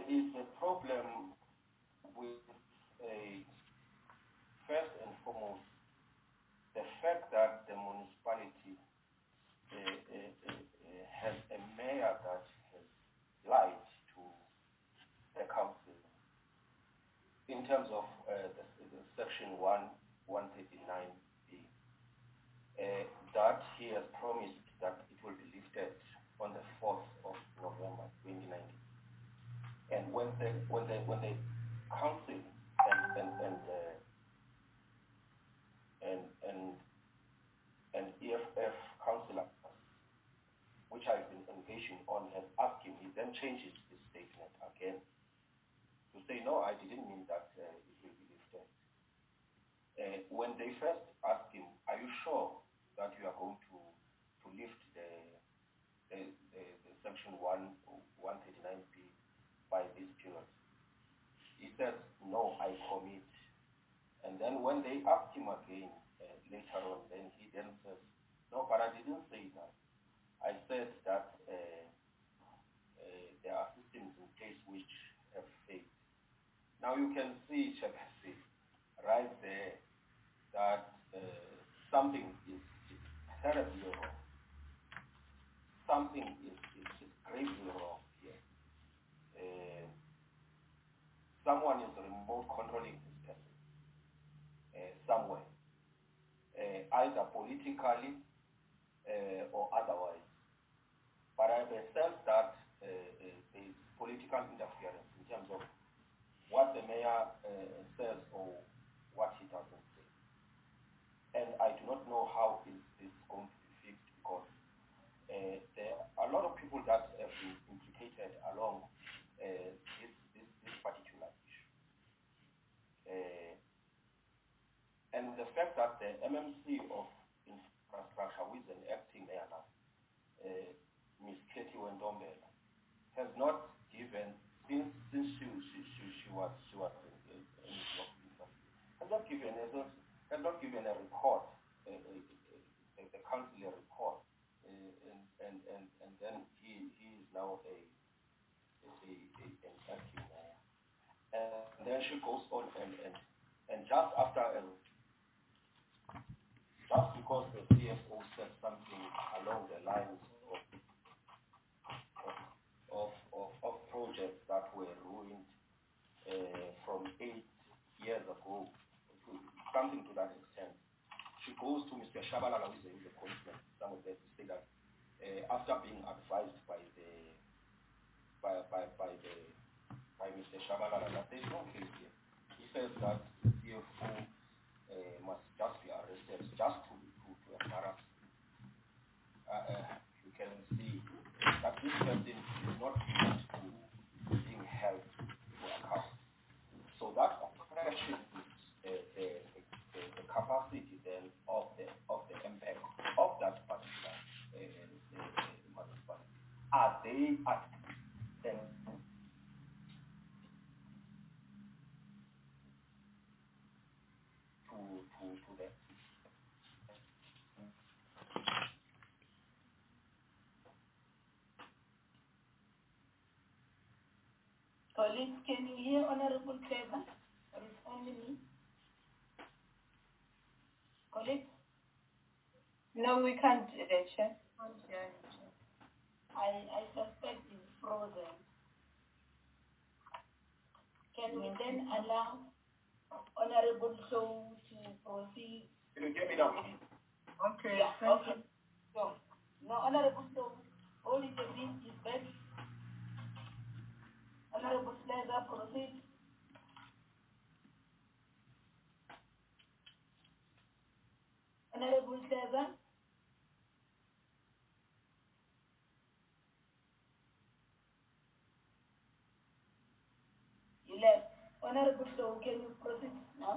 there is a problem with a, first and foremost, the fact that the municipality uh, uh, uh, uh, has a mayor that has lied to the council in terms of uh, the, the section one, one thirty-nine B, uh, that he has promised that it will be lifted on the fourth of November twenty nineteen. And when the when the when the council and and and uh, and and and E F F councillor, which I've been engaging on, has asked him, he then changes his statement again to say, no, I didn't mean that uh, it will be lifted. Uh, when they first asked him, are you sure that you are going to to lift the the, the, the section one one thirty-nine B by this period? He says, no, I commit. And then when they asked him again uh, later on, then he then says, no, but I didn't say that. I said that uh, uh, there are systems in place which have failed. Now you can see, Chepesi, right there, that uh, something is, is terribly wrong. Something is, is, is gravely wrong here. Uh, someone is remote controlling this person uh, somewhere, uh, either politically uh, or otherwise. But I have a sense that uh, uh, there is political interference in terms of what the mayor uh, says or what he doesn't say. And I do not know how is this going to be fixed, because uh, there are a lot of people that have been implicated along uh, this, this, this particular issue. Uh, and the fact that the M M C of infrastructure, who is an acting mayor now, uh, Miz Katie Wendombela, has not given, since, since she, she, she, she was, she was in, in, in has not given, has not, has not given a report, a, a, a, a council a report, uh, and, and, and, and then he, he is now a, a, a, an acting mayor. And then she goes on and, and, and just after, a, just because the C F O said something along the lines of Of, of, of projects that were ruined uh, from eight years ago, something to that extent. She goes to Mister Shabalala, who is the commitment, some of them to say that uh, after being advised by the by by, by the by Mister Shabalala that there is no case here. He says that the C F O uh, must just be arrested just to to, to embarrass. Uh, uh, you can see that this person is not used to being held to account. So that question is uh, the, the, the capacity then of the of the impact of that particular uh, uh, municipality. Are they at them to to to them? Colleagues, can you hear Honorable Trevor? Or is only me? Colleagues? No, we can't, uh, Chair. I, I suspect he's frozen. Can we then allow Honorable Show to proceed? Can you hear me now? Okay, yeah, thank okay. you. So, now Honorable Show, hold it a bit, is back. Honorable Sleza, proceed. Honorable Sleza. You left. Honorable Stowe, can you proceed now?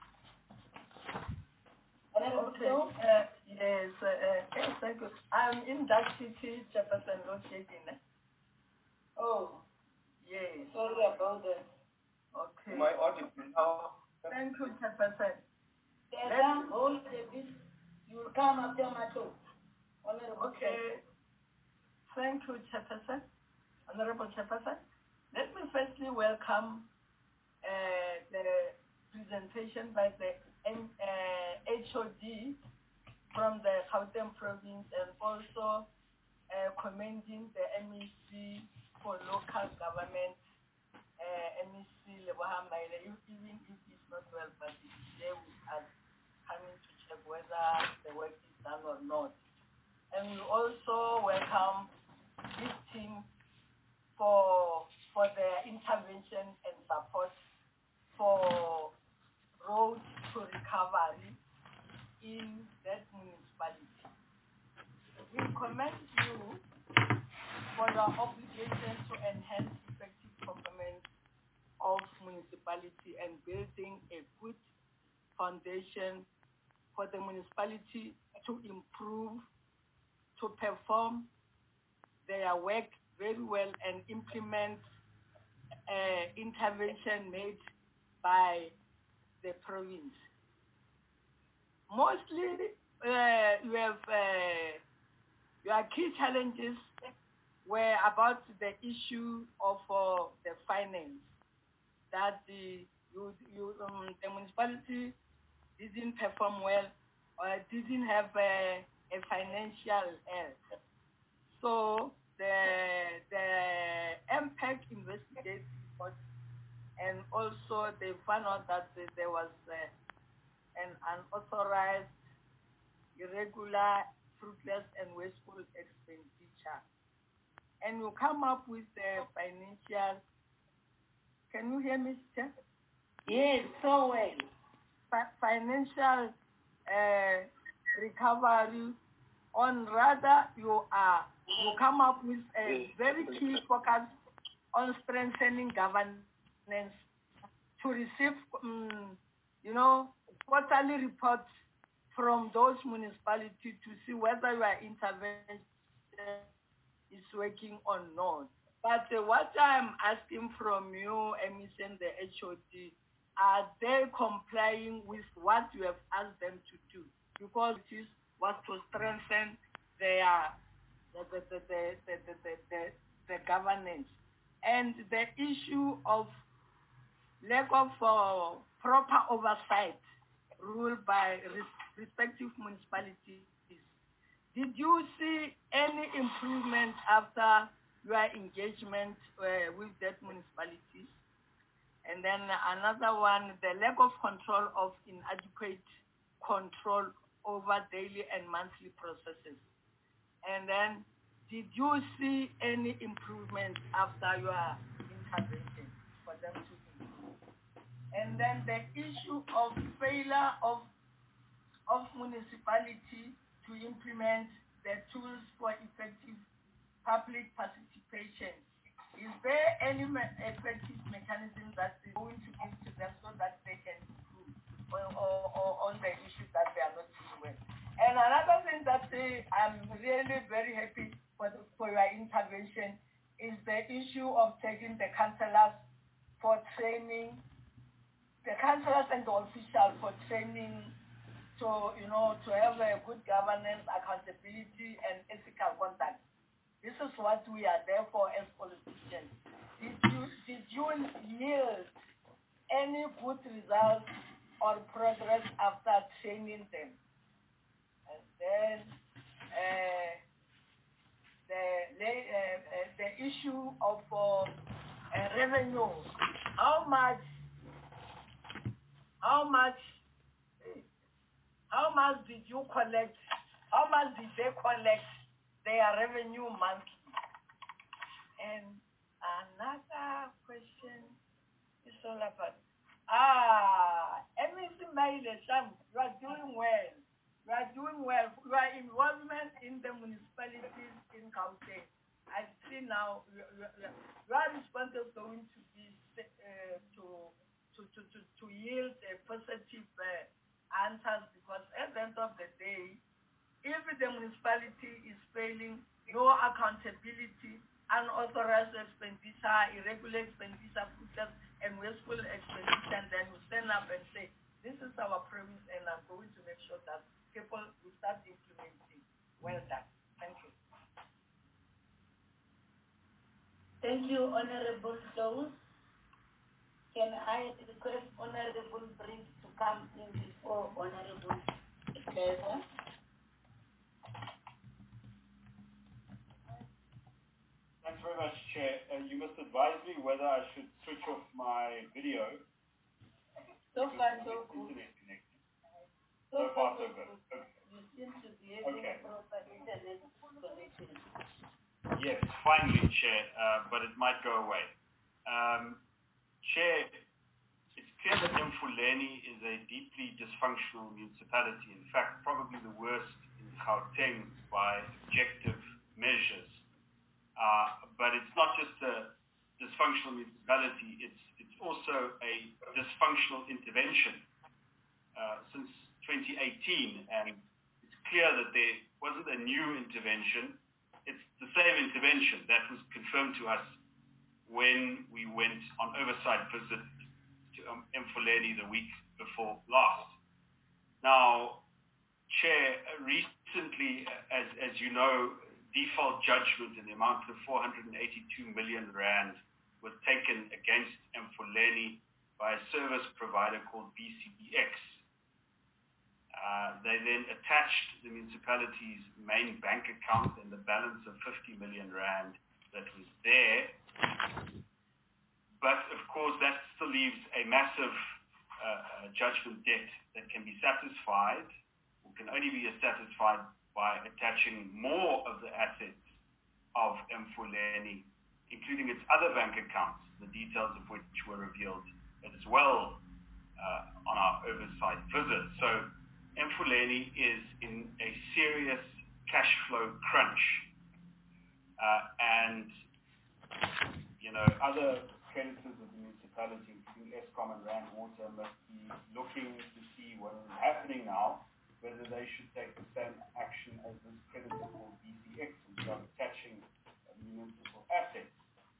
Honorable Okay. Stowe? Uh, yes, uh, uh, thank you. I'm in that city, Chairperson locating. Oh. Yes. Sorry about that. Okay. My audible now. Thank you, Chairperson. Let's hold the bit. You will come after my talk. Honorable Okay. Thank you, Chairperson. Honorable Chairperson. Let me firstly welcome uh, the presentation by the M, uh, H O D from the Gauteng province, and also uh, commending the M E C for local government, uh, M E C Leboha Maile, even if it's not well, but it's there with us, coming to check whether the work is done or not. And we also welcome this team for, for their intervention and support for road to recovery in that municipality. We commend you for your obligation to enhance effective performance of municipality and building a good foundation for the municipality to improve, to perform their work very well and implement uh, intervention made by the province. Mostly, uh, you have uh, your key challenges were about the issue of uh, the finance, that the, you, you, um, the municipality didn't perform well or didn't have a, a financial health. So the, the M P E C investigated report, and also they found out that there was uh, an unauthorized, irregular, fruitless, and wasteful expenditure. And you come up with the financial, can you hear me, Chair? Yes, so well. Fi- financial uh, recovery on, rather you are, you come up with a very key focus on strengthening governance to receive, um, you know, quarterly reports from those municipalities to see whether your intervention is working or not. But uh, what I'm asking from you, M E C and the H O D, are they complying with what you have asked them to do? Because it is was to strengthen their the the the the, the, the, the, the, the governance. And the issue of lack of uh, proper oversight ruled by res- respective municipalities. Did you see any improvement after your engagement uh, with that municipalities? And then another one, the lack of control of inadequate control over daily and monthly processes. And then, did you see any improvement after your intervention for them to improve? And then the issue of failure of, of municipality to implement the tools for effective public participation. Is there any me- effective mechanism that is going to give to them so that they can improve or, or, or on the issues that they are not doing well? And another thing that uh, I'm really very happy for, the, for your intervention is the issue of taking the councillors for training, the councillors and the officials for training to, you know, to have a good governance, accountability, and ethical conduct. This is what we are there for as politicians. Did you, did you yield any good results or progress after training them? And then uh, the, uh, uh, the issue of uh, uh, revenue. How much, how much, how much did you collect? How much did they collect their revenue monthly? And another question is all about, ah, M E C Maile Sham, you are doing well. You are doing well. Your involvement in the municipalities in Gauteng. I see now your response is going to be uh, to, to, to, to, to yield a positive uh, answers, because at the end of the day, if the municipality is failing, no accountability, unauthorized expenditure, irregular expenditure, fruitless and wasteful expenditure, then you stand up and say, this is our promise and I'm going to make sure that people will start implementing. Well done. Thank you. Thank you, Honorable Close. Can I request Honorable Brink to come in before Honorable Clever? Thanks very much, Chair. Uh, you must advise me whether I should switch off my video. So far, so good. So far, so good. Okay. You seem to be having Okay. proper internet connection. Yes, finally, Chair, uh, but it might go away. Um, Chair, it's clear that Mfuleni is a deeply dysfunctional municipality. In fact, probably the worst in Gauteng by objective measures. Uh, but it's not just a dysfunctional municipality, it's, it's also a dysfunctional intervention uh, since twenty eighteen. And it's clear that there wasn't a new intervention. It's the same intervention that was confirmed to us when we went on oversight visit to um, Mfuleni the week before last. Now, Chair, recently, as, as you know, default judgment in the amount of four hundred eighty-two million rand was taken against Mfuleni by a service provider called B C X. Uh, they then attached the municipality's main bank account and the balance of fifty million rand that was there. But of course, that still leaves a massive uh, judgment debt that can be satisfied, or can only be satisfied by attaching more of the assets of Mfuleni, including its other bank accounts, the details of which were revealed as well uh, on our oversight visit. So Mfuleni is in a serious cash flow crunch. Uh, and, you know, other creditors of the municipality, including Eskom and Rand Water, must be looking to see what is happening now, whether they should take the same action as this creditor called B C X, which are attaching uh, municipal assets.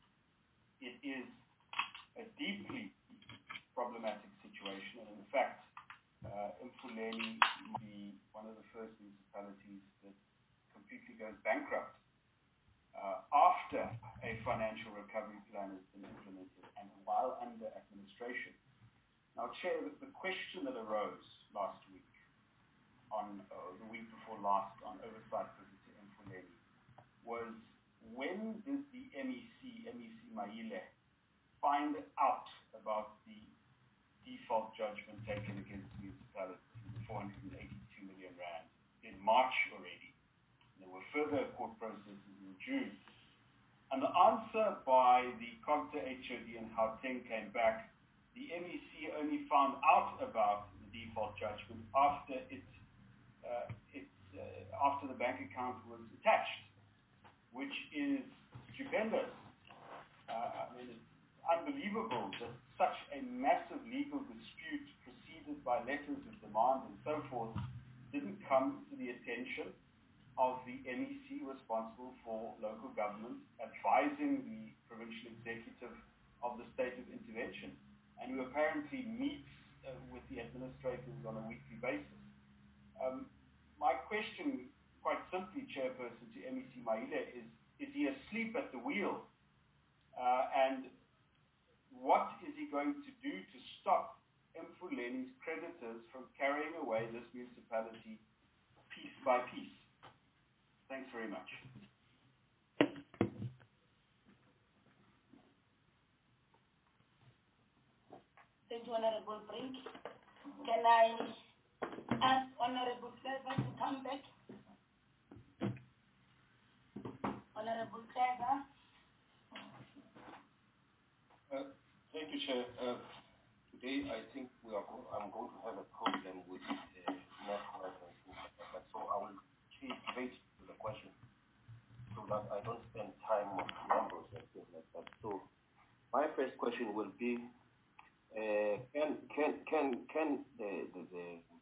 It is a deeply problematic situation, and in fact, uh, Mfuleni will be one of the first municipalities that completely goes bankrupt uh, after a financial recovery plan has been implemented and while under administration. Now, Chair, the, the question that arose last week, on uh, the week before last, on oversight visit to Mfuleni, was when did the M E C, M E C Maile, find out about the default judgment taken against the municipality, the four hundred eighty-two million rand, in March already? And there were further court processes in June. And the answer by the COGTA H O D in Gauteng came back. The M E C only found out about the default judgment after it Uh, it's, uh, after the bank account was attached, which is stupendous. Uh, I mean, it's unbelievable that such a massive legal dispute preceded by letters of demand and so forth didn't come to the attention of the M E C responsible for local government, advising the provincial executive of the state of intervention, and who apparently meets uh, with the administrators on a weekly basis. Um, my question, quite simply, Chairperson, to M E C Maile is, is he asleep at the wheel? Uh, and what is he going to do to stop Mfuleni's creditors from carrying away this municipality piece by piece? Thanks very much. Thank you, Honorable Brink. Can I ask Honorable Clever to come back? Honorable Clever. Uh, thank you, Chair. Uh, today, I think we are go I'm going to have a problem with uh, network and things like that. So I will keep straight to the question so that I don't spend time on numbers and things like that. So my first question will be, uh, can can can can the the, the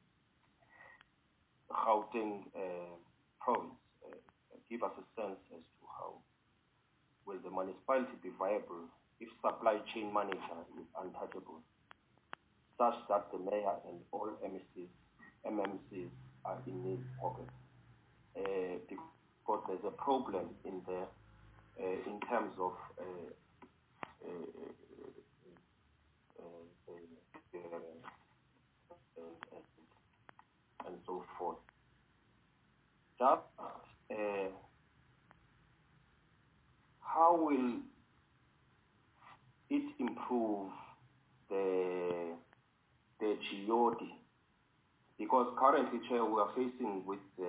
Gauteng uh, province uh, give us a sense as to how will the municipality be viable if supply chain manager is untouchable, such that the mayor and all M Cs, M M Cs are in his pocket? Uh, because there's a problem in the uh, in terms of uh, uh, uh, uh, uh, and so forth. Just uh, how will it improve the the G O D? Because currently, Chair, we are facing with the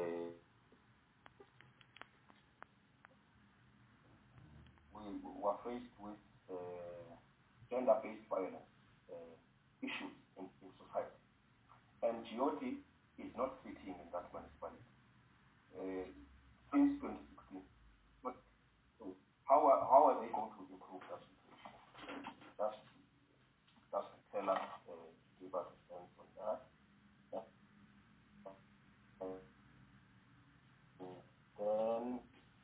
we, we are faced with uh, gender-based violence uh, issues in, in society, and G O D is not sitting in that municipality uh, since twenty sixteen. But so how are how are they going to improve that situation? That's that's tell us, uh, give us a sense on that. Then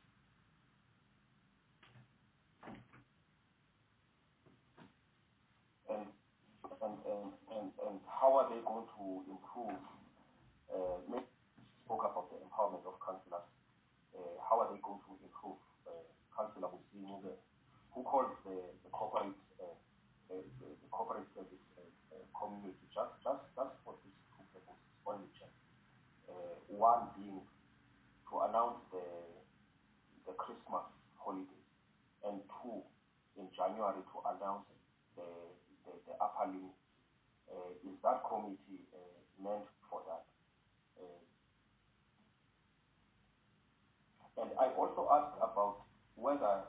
and and, and and and how are they going to improve? Uh, make spoke about the empowerment of councillors. Uh, how are they going to improve? Uh, Councillor Musimu, who calls the, the corporate uh, the, the, the corporate service uh, uh, community just just just for these two purposes only. Uh, one being to announce the the Christmas holidays, and two, in January to announce the the, the upper limit. Uh, is that committee uh, meant for that? Uh, and I also asked about whether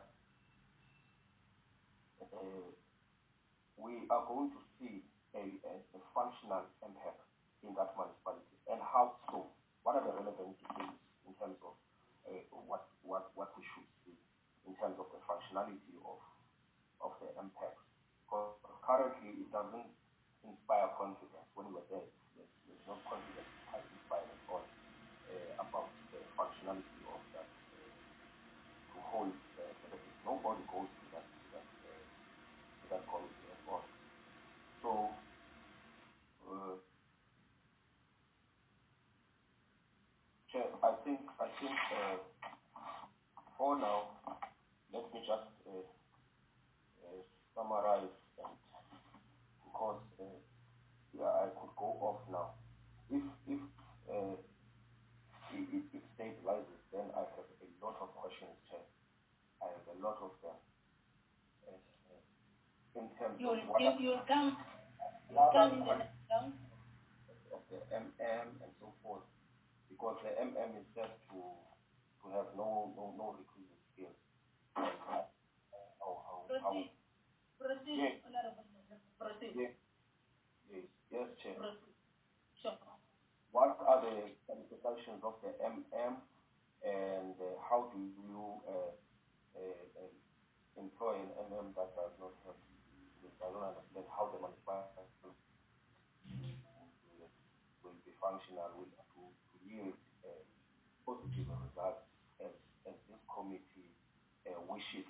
uh, we are going to see a, a, a functional impact in that municipality, and how so? What are the relevant details in terms of uh, what, what, what we should see in terms of the functionality of, of the impact? Because currently it doesn't inspire confidence. When we're there, there's, there's no confidence inspired at all uh, about the functionality of that uh, to hold uh, services. Nobody goes to that to that, uh, to that committee at all. So uh, Chair, I think I think uh, for now, let me just uh, uh, summarize, and because uh, yeah, I could go off now. If if uh, it, it, it stabilizes, then I have a lot of questions, Chair. I have a lot of them uh, uh, in terms you'll, of what you, you'll come, you'll come in the next round of the M M and so forth. Because the M M is set to to have no no no requisite skills. How how proceed, how? proceed, Yes. Honorable Member, proceed. Yes. Yes. Yes, Chair. Proceed. Sure. What are the qualifications of the M M, and uh, how do you uh, uh, uh, employ an M M that does not have? I don't understand how the municipality will be functional, will to, to yield uh, positive results as, as this committee uh, wishes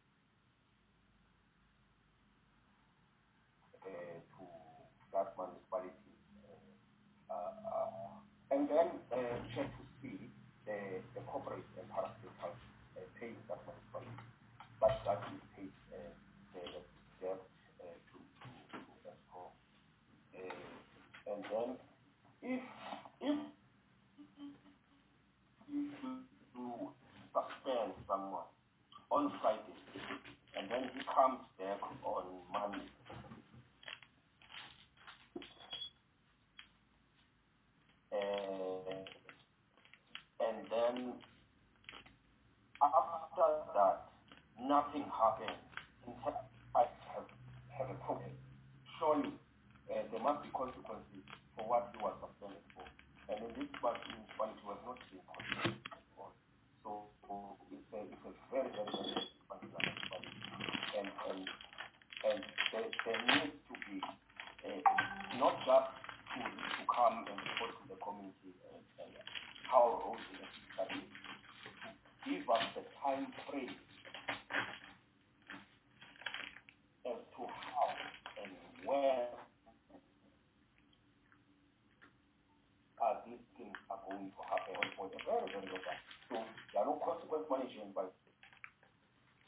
uh, to that municipality. Uh, uh, and then uh, check to see the, the corporate and parastate house uh, paying that municipality, but that is paid uh, the debt uh, to, to, to ESCO. Uh, and then if if you to suspend someone on Friday and then he comes back on Monday, uh, and then after that nothing happens, I have, have a problem. Surely uh, there must be consequences for what he was suspended for. And in this municipality was not being considered for. So it's a, it's a very, very, very functional municipality. And, and, and there, there needs to be uh, not just to, to come and report to the community and, and how roads that is, to give us the time frame as to how and where uh, these things are going to happen for the very, very long time. So there are no consequence management by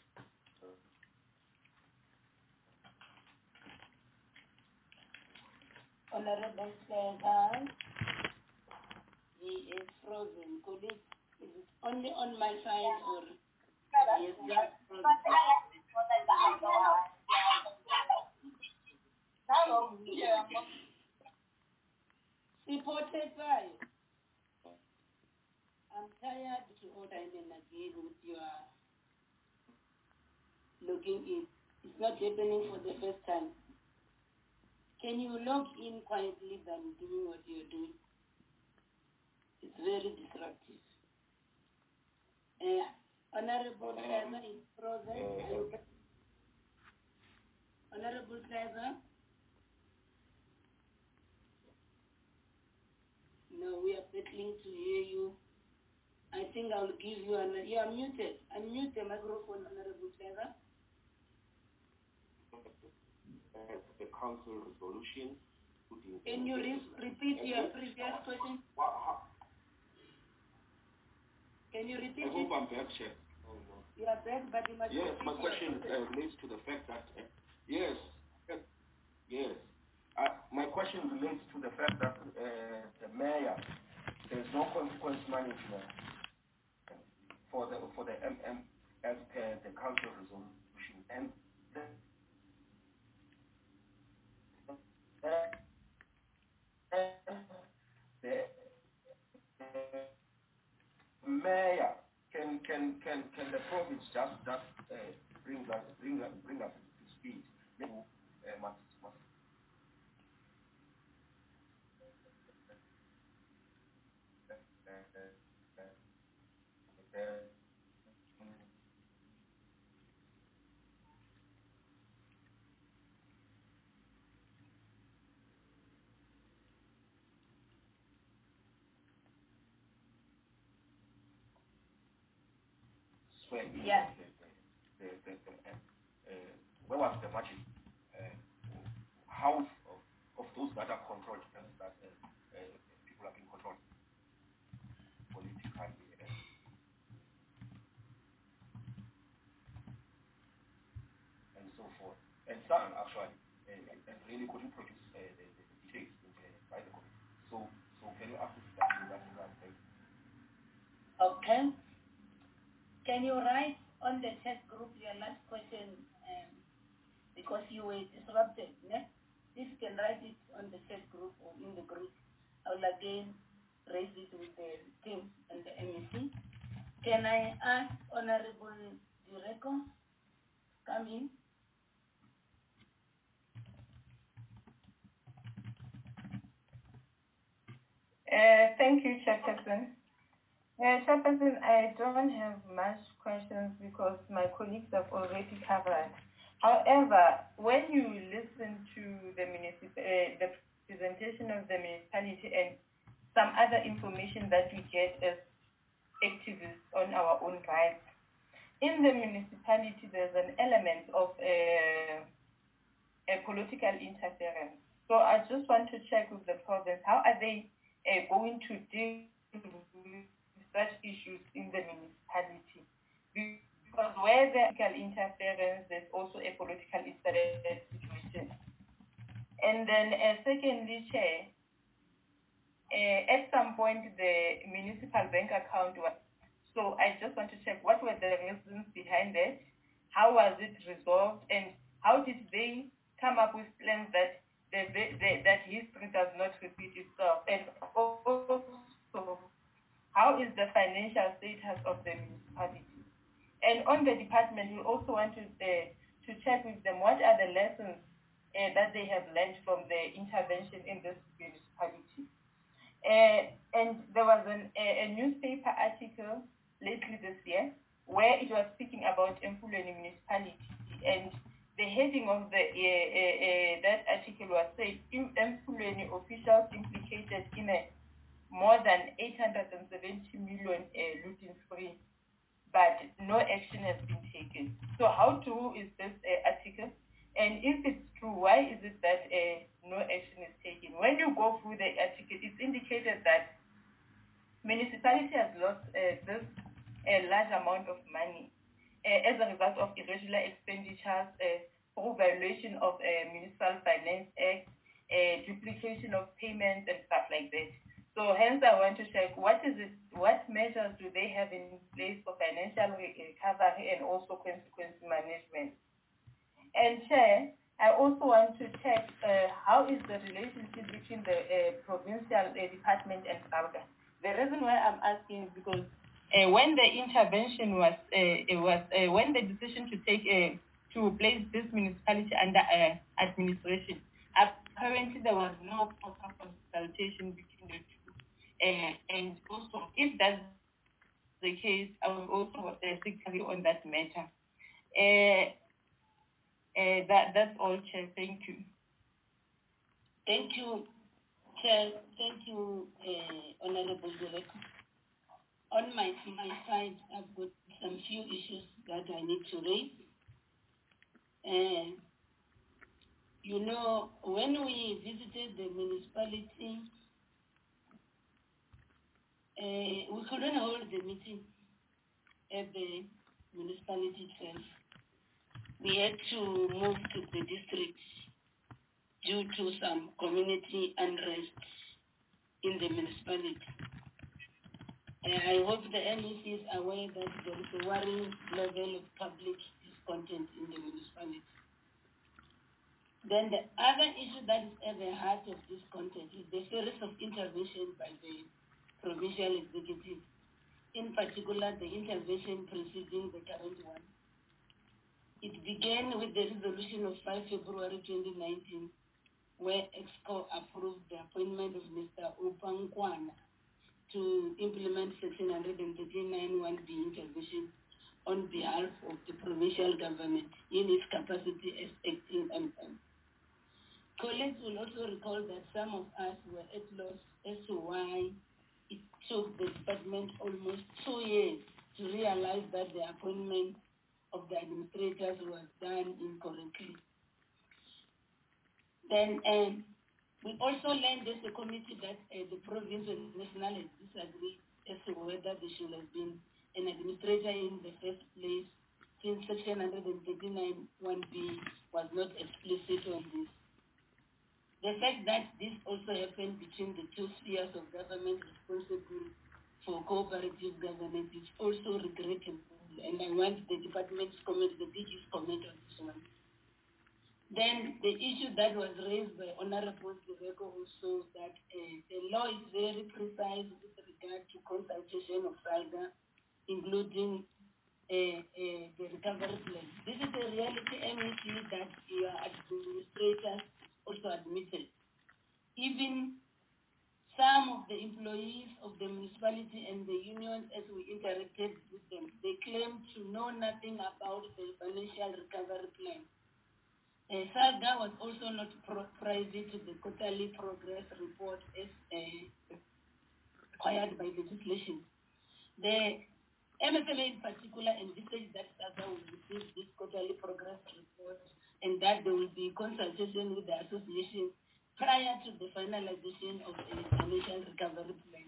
Honorable Segal. He is frozen. Could it, is it only on my side or he is just frozen? Supported by. I'm tired to order in again with your logging in. It's not happening for the first time. Can you log in quietly than doing what you're doing? It's very disruptive. Uh, Honorable Plaza is frozen. Honorable Plaza? No, we are battling to hear you. I think I'll give you an... You are muted. Unmute the microphone, Honorable Plaza. The council resolution. Can you re repeat your previous question? Can you repeat I hope it? I'm back, Chair. Oh, no. You are back, but you must Yes, my question uh, relates to the fact that, uh, yes, uh, yes. Uh, my question relates to the fact that uh, the mayor, there is no consequence management for the for the M M as per the council resolution, and the, the, the mayor can can can can the province just just uh, bring us bring us bring us to speed. Uh, must, must swear in Yeah. the, the, the, the, uh, uh, where was the magic? Uh, how of, of those that are controlled and that uh, uh, people are being controlled politically uh, and so forth. And some actually, uh, and really couldn't produce uh, the, the details in the, by the committee. So, so can you assist that in that regard? Thank you. Okay. Can you write on the chat group your last question um, because you were disrupted? Yeah? If you can write it on the chat group or in the group, I will again raise it with the team and the M E C. Can I ask Honorable Direko come in? Uh, thank you, Chairperson. Uh, Chairperson, I don't have much questions because my colleagues have already covered. However, when you listen to the, municip- uh, the presentation of the municipality and some other information that we get as activists on our own rights, in the municipality there's an element of uh, a political interference. So I just want to check with the province, how are they uh, going to deal with such issues in the municipality? Because where there's political interference, there's also a political instability situation. And then uh, secondly, Chair, uh, at some point the municipal bank account was, so I just want to check what were the reasons behind that, how was it resolved, and how did they come up with plans that the, the, that history does not repeat itself, and also how is the financial status of the municipality? And on the department, we also want to uh, to check with them what are the lessons uh, that they have learned from the intervention in this municipality. Uh, and there was an, a, a newspaper article lately this year where it was speaking about Emfuleni municipality, and the heading of the uh, uh, uh, that article was said, Emfuleni officials implicated in a more than eight hundred seventy million uh, looting spree, but no action has been taken. So how true is this uh, article? And if it's true, why is it that uh, no action is taken? When you go through the article, it's indicated that municipality has lost uh, this a large amount of money uh, as a result of irregular expenditures uh, through violation of uh, Municipal Finance Act uh, duplication of payments and stuff like that. So hence I want to check what is it, what measures do they have in place for financial recovery and also consequence management. And Chair, I also want to check uh, how is the relationship between the uh, provincial uh, department and SALGA. The reason why I'm asking is because uh, when the intervention was, uh, it was uh, when the decision to take uh, to place this municipality under uh, administration, apparently there was no proper consultation between the two. Uh, and also, if that's the case, I will also uh, seek on that matter. Uh, Uh, that, that's all, Chair. Thank you. Thank you, Chair. Thank you, uh, Honorable Director. On my, my side, I've got some few issues that I need to raise. Uh, you know, when we visited the municipality, uh, we couldn't hold the meeting at the municipality itself. We had to move to the district due to some community unrest in the municipality. And I hope the M E C is aware that there is a worrying level of public discontent in the municipality. Then the other issue that is at the heart of this content is the series of interventions by the provincial executive, in particular the intervention preceding the current one. It began with the resolution of five February twenty nineteen, where EXCO approved the appointment of Mister Upangkwana to implement Section one thirty-nine one B intervention on behalf of the provincial government in its capacity as acting M M. Colleagues will also recall that some of us were at loss as to why it took the department almost two years to realize that the appointment of the administrators was done incorrectly. Then um, we also learned as a committee that uh, the province and national has disagreed as to whether there should have been an administrator in the first place, since Section one thirty-nine one B was not explicit on this. The fact that this also happened between the two spheres of government responsible for cooperative governance is also regrettable. And I want the department's comment, the D G's comment on this one. Then the issue that was raised by Honorable Direko also, that uh, the law is very precise with regard to consultation of SALGA, including uh, uh, the recovery plan. This is a reality M E C that your administrators also admitted. Even some of the employees of the municipality and the unions, as we interacted with them, they claim to know nothing about the financial recovery plan. Uh, SALGA was also not pro- privy to the quarterly progress report as uh, required by legislation. The M S L A in particular envisaged that SALGA will receive this quarterly progress report and that there will be consultation with the association prior to the finalization of the financial recovery plan.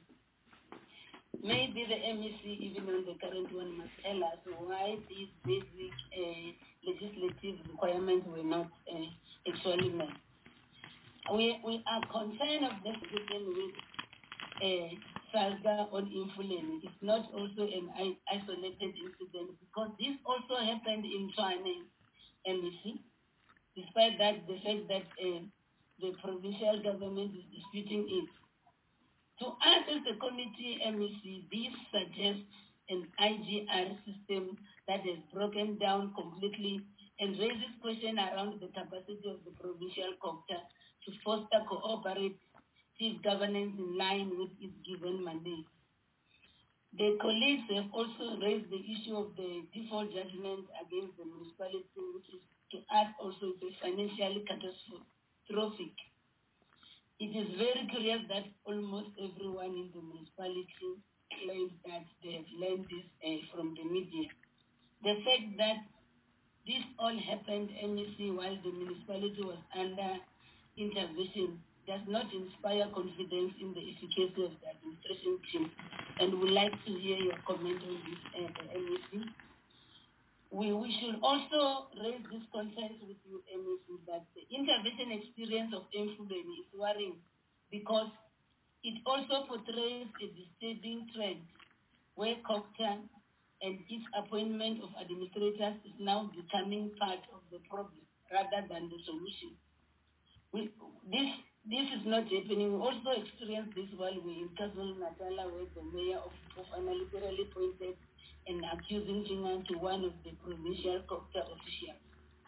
Maybe the M E C, even on the current one, must tell us why these basic uh, legislative requirements were not uh, actually met. We, we are concerned of the situation with uh, SALGA on Infuleni. It's not also an isolated incident, because this also happened in China M E C, despite that the fact that uh, the provincial government is disputing it. To us as the committee M E C, this suggests an I G R system that has broken down completely and raises questions around the capacity of the provincial COGTA to foster cooperative governance in line with its given mandate. The colleagues have also raised the issue of the default judgment against the municipality, which is to us also is financially catastrophic. It is very clear that almost everyone in the municipality claims that they have learned this uh, from the media. The fact that this all happened M E C while the municipality was under intervention does not inspire confidence in the efficacy of the administration team, and would like to hear your comment on this uh, M E C. we, we should also raise this concern with you, M E C, that the intervention experience of Mfuleni is worrying because it also portrays a disturbing trend where COGTA and its appointment of administrators is now becoming part of the problem rather than the solution. We, this, this is not happening. We also experienced this while we in KwaZulu-Natal, where the mayor of Bofana literally pointed an accusing finger to one of the provincial COGTA officials.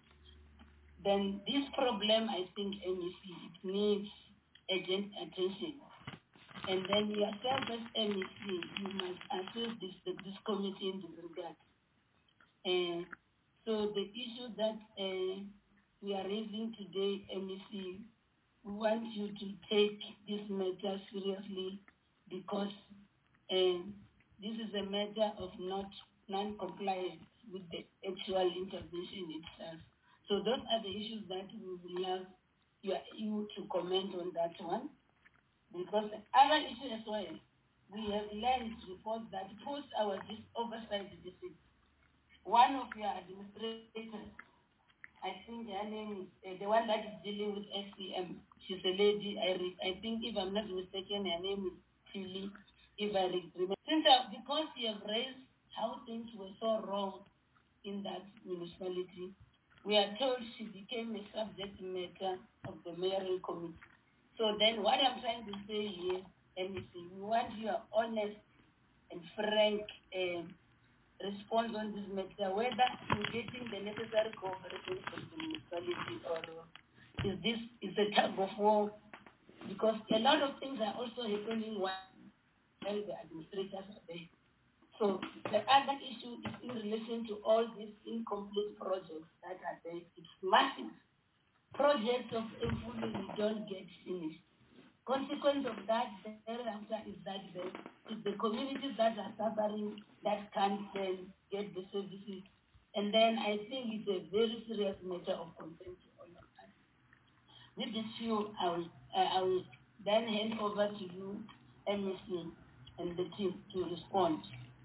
Then this problem, I think, M E C, it needs urgent attention. And then yourself as M E C, you must assist this, this committee in this regard. Uh, so the issue that uh, we are raising today, M E C, we want you to take this matter seriously because uh, this is a matter of not non-compliance with the actual intervention itself. So those are the issues that we would love you, you to comment on that one. Because the other issue as well, we have learned reports that post our dis- oversight visit, one of your administrators, I think her name is uh, the one that is dealing with S C M. She's a lady, I, re- I think if I'm not mistaken, her name is Philly, if I remember. Since uh, because you have raised how things were so wrong in that municipality, we are told she became a subject matter of the mayoral committee. So then what I'm trying to say here, M E C, we want your honest and frank uh, response on this matter, whether you're getting the necessary cooperation from the municipality or is this is a tug of war, because a lot of things are also happening while the administrators are there. So the other issue is in relation to all these incomplete projects that are there. It's massive. Projects of Mfuleni don't get finished. Consequence of that thereafter is that the, is the communities that are suffering that can't then get the services. And then I think it's a very serious matter of concern to all of us. With this view, I will, uh, I will then hand over to you, M E C, and the team to respond.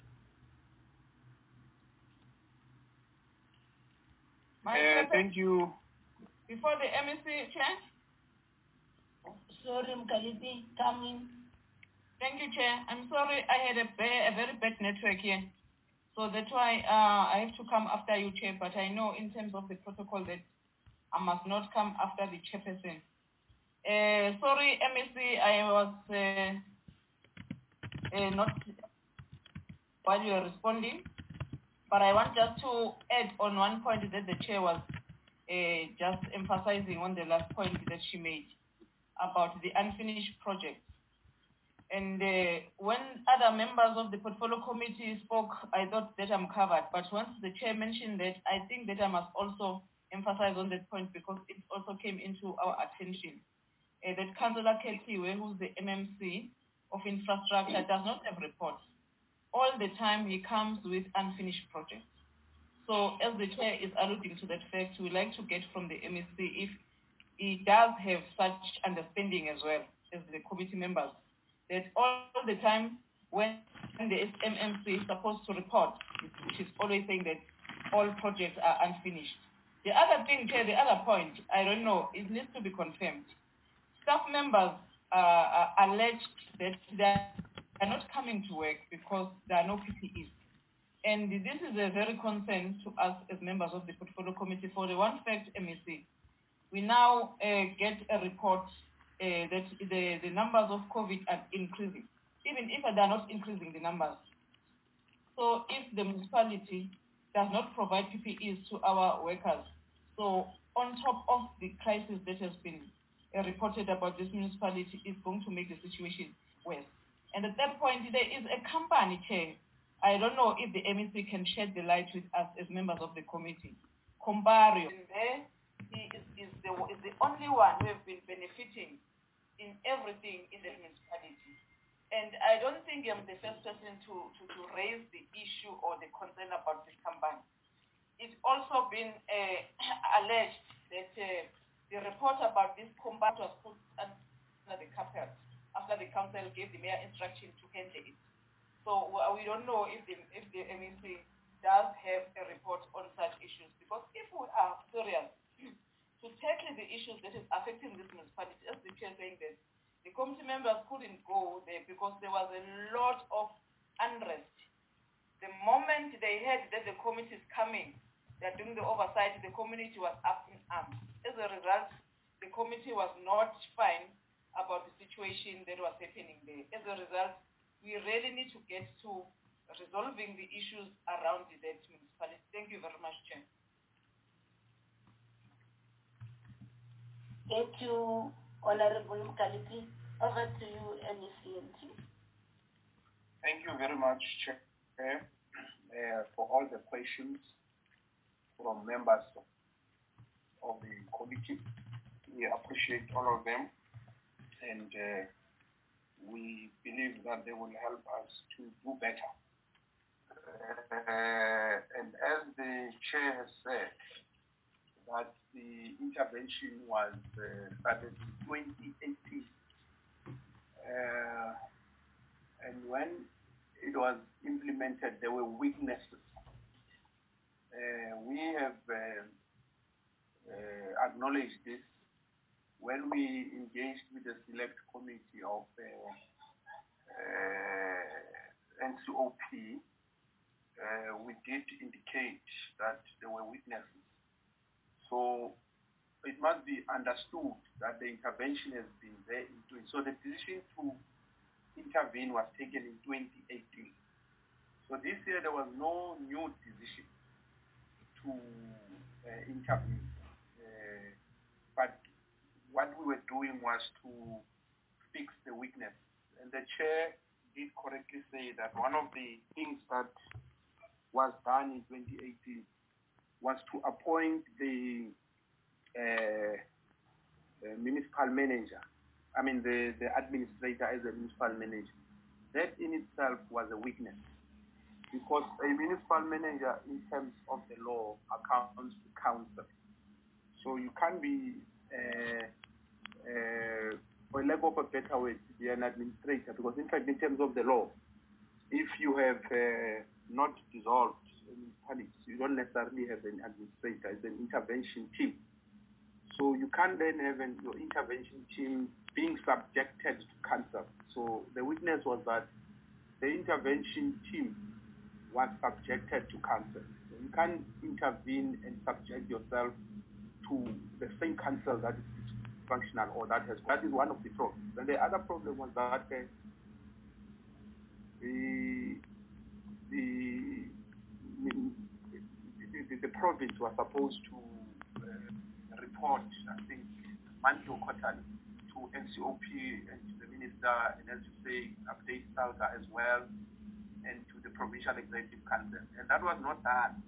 Uh, thank you. Before the M E C, Chair? Sorry, Mkalipi, coming. Thank you, Chair. I'm sorry, I had a, ba- a very bad network here. So that's why uh, I have to come after you, Chair, but I know in terms of the protocol that I must not come after the chairperson. Uh, sorry, M E C, I was uh, uh, not while you were responding, but I want just to add on one point that the Chair was uh, just emphasizing on the last point that she made about the unfinished project. And uh, when other members of the portfolio committee spoke, I thought that I'm covered. But once the chair mentioned that, I think that I must also emphasize on that point because it also came into our attention. Uh, that Councillor Ketiwe, who's the M M C of infrastructure, does not have reports. All the time he comes with unfinished projects. So as the chair is alluding to that fact, we like to get from the M E C if he does have such understanding as well as the committee members, that all the time when the M M C is supposed to report, she's always saying that all projects are unfinished. The other thing, Chair, the other point, I don't know, it needs to be confirmed. Staff members uh, are alleged that they are not coming to work because there are no P P Es. And this is a very concern to us as members of the portfolio committee for the one fact, M E C. We now uh, get a report uh, that the, the numbers of COVID are increasing, even if they are not increasing the numbers. So if the municipality does not provide P P Es to our workers, so on top of the crisis that has been uh, reported about this municipality, is going to make the situation worse. And at that point, there is a company, Chair. I don't know if the M E C can shed the light with us as members of the committee. Combario. There, he is, is, the, is the only one who has been benefiting in everything in the municipality. And I don't think I'm the first person to, to, to raise the issue or the concern about this company. It's also been uh, alleged that uh, the report about this combat was put under the carpet after the council gave the mayor instruction to handle it. So uh, we don't know if the, if the M E C does have a report on such issues. Because if we are serious to tackle the issues that is affecting this municipality, as the chair saying that the committee members couldn't go there because there was a lot of unrest. The moment they heard that the committee is coming, they're doing the oversight, the community was up in arms. As a result, the committee was not fine about the situation that was happening there. As a result, we really need to get to resolving the issues around that municipality. Thank you very much, Chair. Thank you, Honorable Mkaliki. Over to you, M E C N T. Thank you very much, Chair, uh, for all the questions from members of the committee. We appreciate all of them, and uh, we believe that they will help us to do better. Uh, and as the chair has said, that the intervention was uh, started in twenty eighteen. Uh, and when it was implemented, there were weaknesses. Uh, we have uh, uh, acknowledged this when we engaged with the select committee of uh, uh, N C O P. Uh, we did indicate that there were weaknesses. So it must be understood that the intervention has been there in doing. So the decision to intervene was taken in twenty eighteen. So this year there was no new decision to uh, intervene. Uh, but what we were doing was to fix the weakness. And the chair did correctly say that one of the things that was done in twenty eighteen was to appoint the uh, uh, municipal manager, I mean the, the administrator as a municipal manager. That in itself was a weakness, because a municipal manager in terms of the law accounts to council. So you can't be, uh, uh, for lack of a better word, be an administrator, because in fact in terms of the law, if you have uh, not dissolved municipalities, you don't necessarily have an administrator, it's an intervention team. So you can't then have an, your intervention team being subjected to council. So the weakness was that the intervention team was subjected to council. So you can't intervene and subject yourself to the same council that is functional or that has, that is one of the problems. And the other problem was that uh, the, the, the, the province was supposed to uh, report, I think, monthly or quarterly to N C O P and to the minister, and as you say, update SALGA as well, and to the provincial executive council. And that was not done.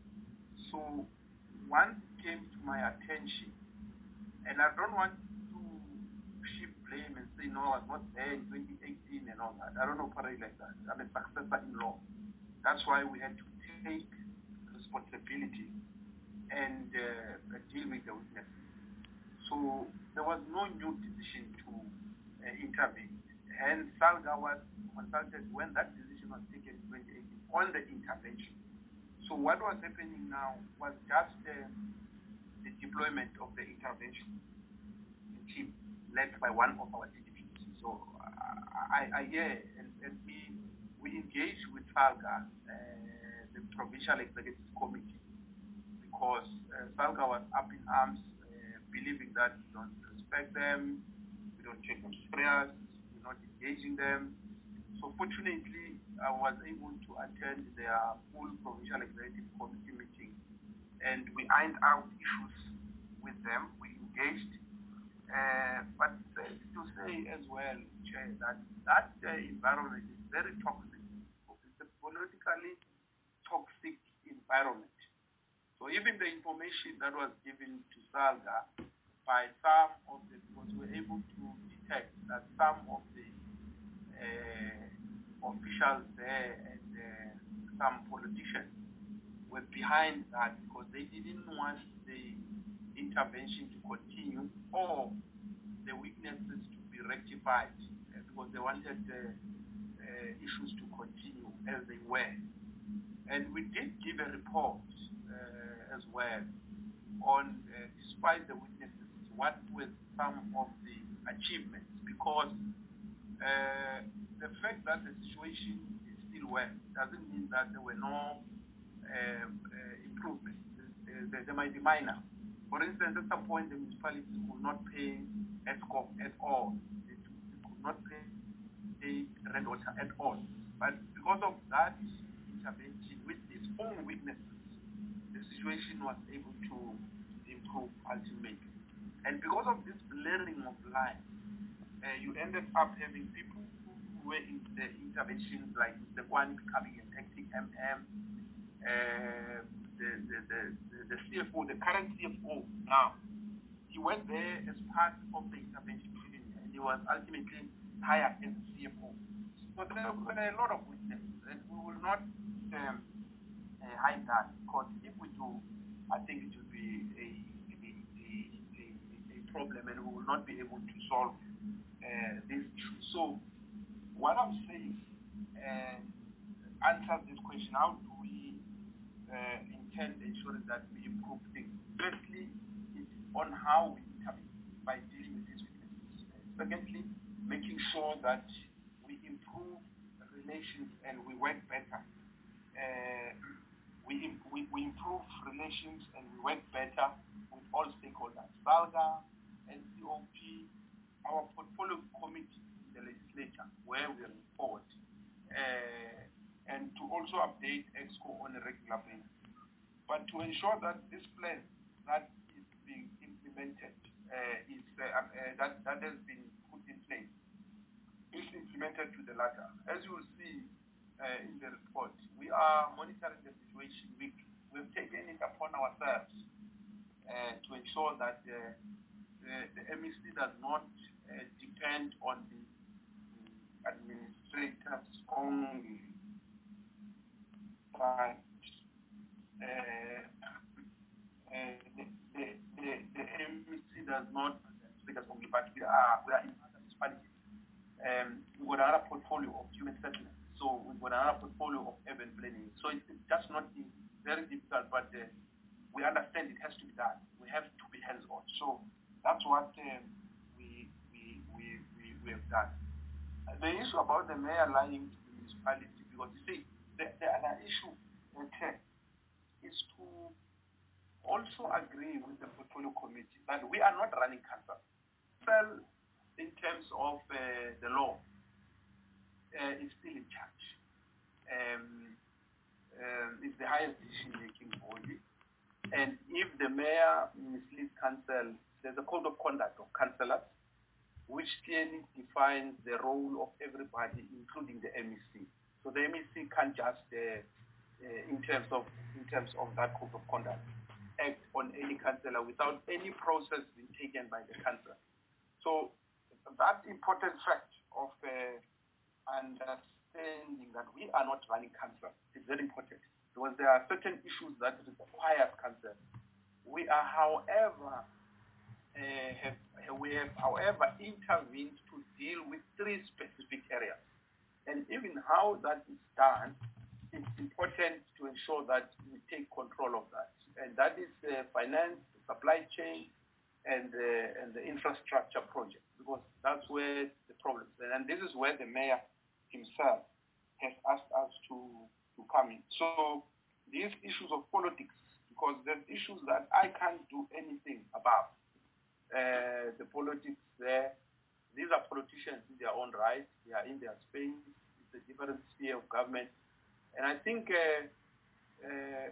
So once it came to my attention, and I don't want to shift blame and say, no, I was not there in twenty eighteen and all that. I don't operate like that. I'm a successor in law. That's why we had to take responsibility and uh, deal with the weakness. So there was no new decision to uh, intervene. And SALGA was consulted when that decision was taken in twenty eighteen on the intervention. So what was happening now was just uh, the deployment of the intervention team led by one of our D D Ps. So I, I hear and, and we, we engage with SALGA, uh, the Provincial Executive Committee, because uh, SALGA was up in arms, uh, believing that we don't respect them, we don't take them serious, we're not engaging them. So fortunately, I was able to attend their full Provincial Executive Committee meeting, and we ironed out issues with them. We engaged, uh, but uh, to say as well, Chair, that that uh, environment is very toxic. It's a politically toxic environment. So even the information that was given to SALGA by some of the, because we were able to detect that some of the uh, officials there and uh, some politicians were behind that because they didn't want the intervention to continue or the weaknesses to be rectified uh, because they wanted uh, uh, issues to continue as they were. And we did give a report uh, as well on, uh, despite the weaknesses, what were some of the achievements, because uh, the fact that the situation is still worse doesn't mean that there were no uh, uh, improvements. Uh, they, they might be minor. For instance, at some point, the municipalities could not pay ESCOM at all. They, they could not pay, pay Red Water at all. But because of that intervention, with its own weaknesses, the situation was able to improve ultimately. And because of this blurring of lines, uh, you ended up having people who were in the interventions, like the one becoming an acting M M, uh, the, the, the, the, the C F O, the current C F O now, he went there as part of the intervention, and he was ultimately hired as C F O. So there were a lot of weaknesses, and we will not um, uh, hide that, because if we do, I think it will be a, a, a, a, a problem, and we will not be able to solve uh, this issue. So what I'm saying uh, answers this question: how do we uh, intend ensuring that we improve things? Firstly, it's on how we intervene by dealing with these weaknesses. Secondly, making sure that we improve relations and we work better. Uh, we, we, we improve relations and we work better with all stakeholders. SALGA, N C O P, our portfolio committee in the legislature, where we are forward, uh, and to also update EXCO on a regular basis. But to ensure that this plan that is being implemented, uh, is, uh, uh, that, that has been put in place, is implemented to the latter. As you will see uh, in the report, we are monitoring the situation weekly. We've taken it upon ourselves uh, to ensure that uh, the, the M E C does not uh, depend on the administrators only. But uh, uh, the, the, the, the M E C does not administrators only, but we are, we are in other municipalities. Um, we've got another portfolio of human settlement. So we've got another portfolio of urban planning. So it's just not very difficult, but uh, we understand it has to be done. We have to be hands-on. So that's what um, we, we, we, we, we have done. Uh, the issue about the mayor lying to the municipality, because you see, the, the other issue okay, is to also agree with the portfolio committee that we are not running cancer. Well, in terms of uh, the law, uh, is still in charge. Um, um, it's the highest decision-making body. And if the mayor misleads council, there's a code of conduct of councillors, which clearly defines the role of everybody, including the M E C. So the M E C can't just, uh, uh, in terms of in terms of that code of conduct, act on any councillor without any process being taken by the council. So that important fact of uh, understanding that we are not running cancer is very important, because there are certain issues that require cancer. We are, however, uh, have, we have, however, intervened to deal with three specific areas. And even how that is done, it's important to ensure that we take control of that. And that is uh, finance, supply chain, and, uh, and the infrastructure project, because that's where the problem is. And this is where the mayor himself has asked us to, to come in. So these issues of politics, because there's issues that I can't do anything about. Uh, the politics there, these are politicians in their own right. They are in their space. It's a different sphere of government. And I think, uh, uh,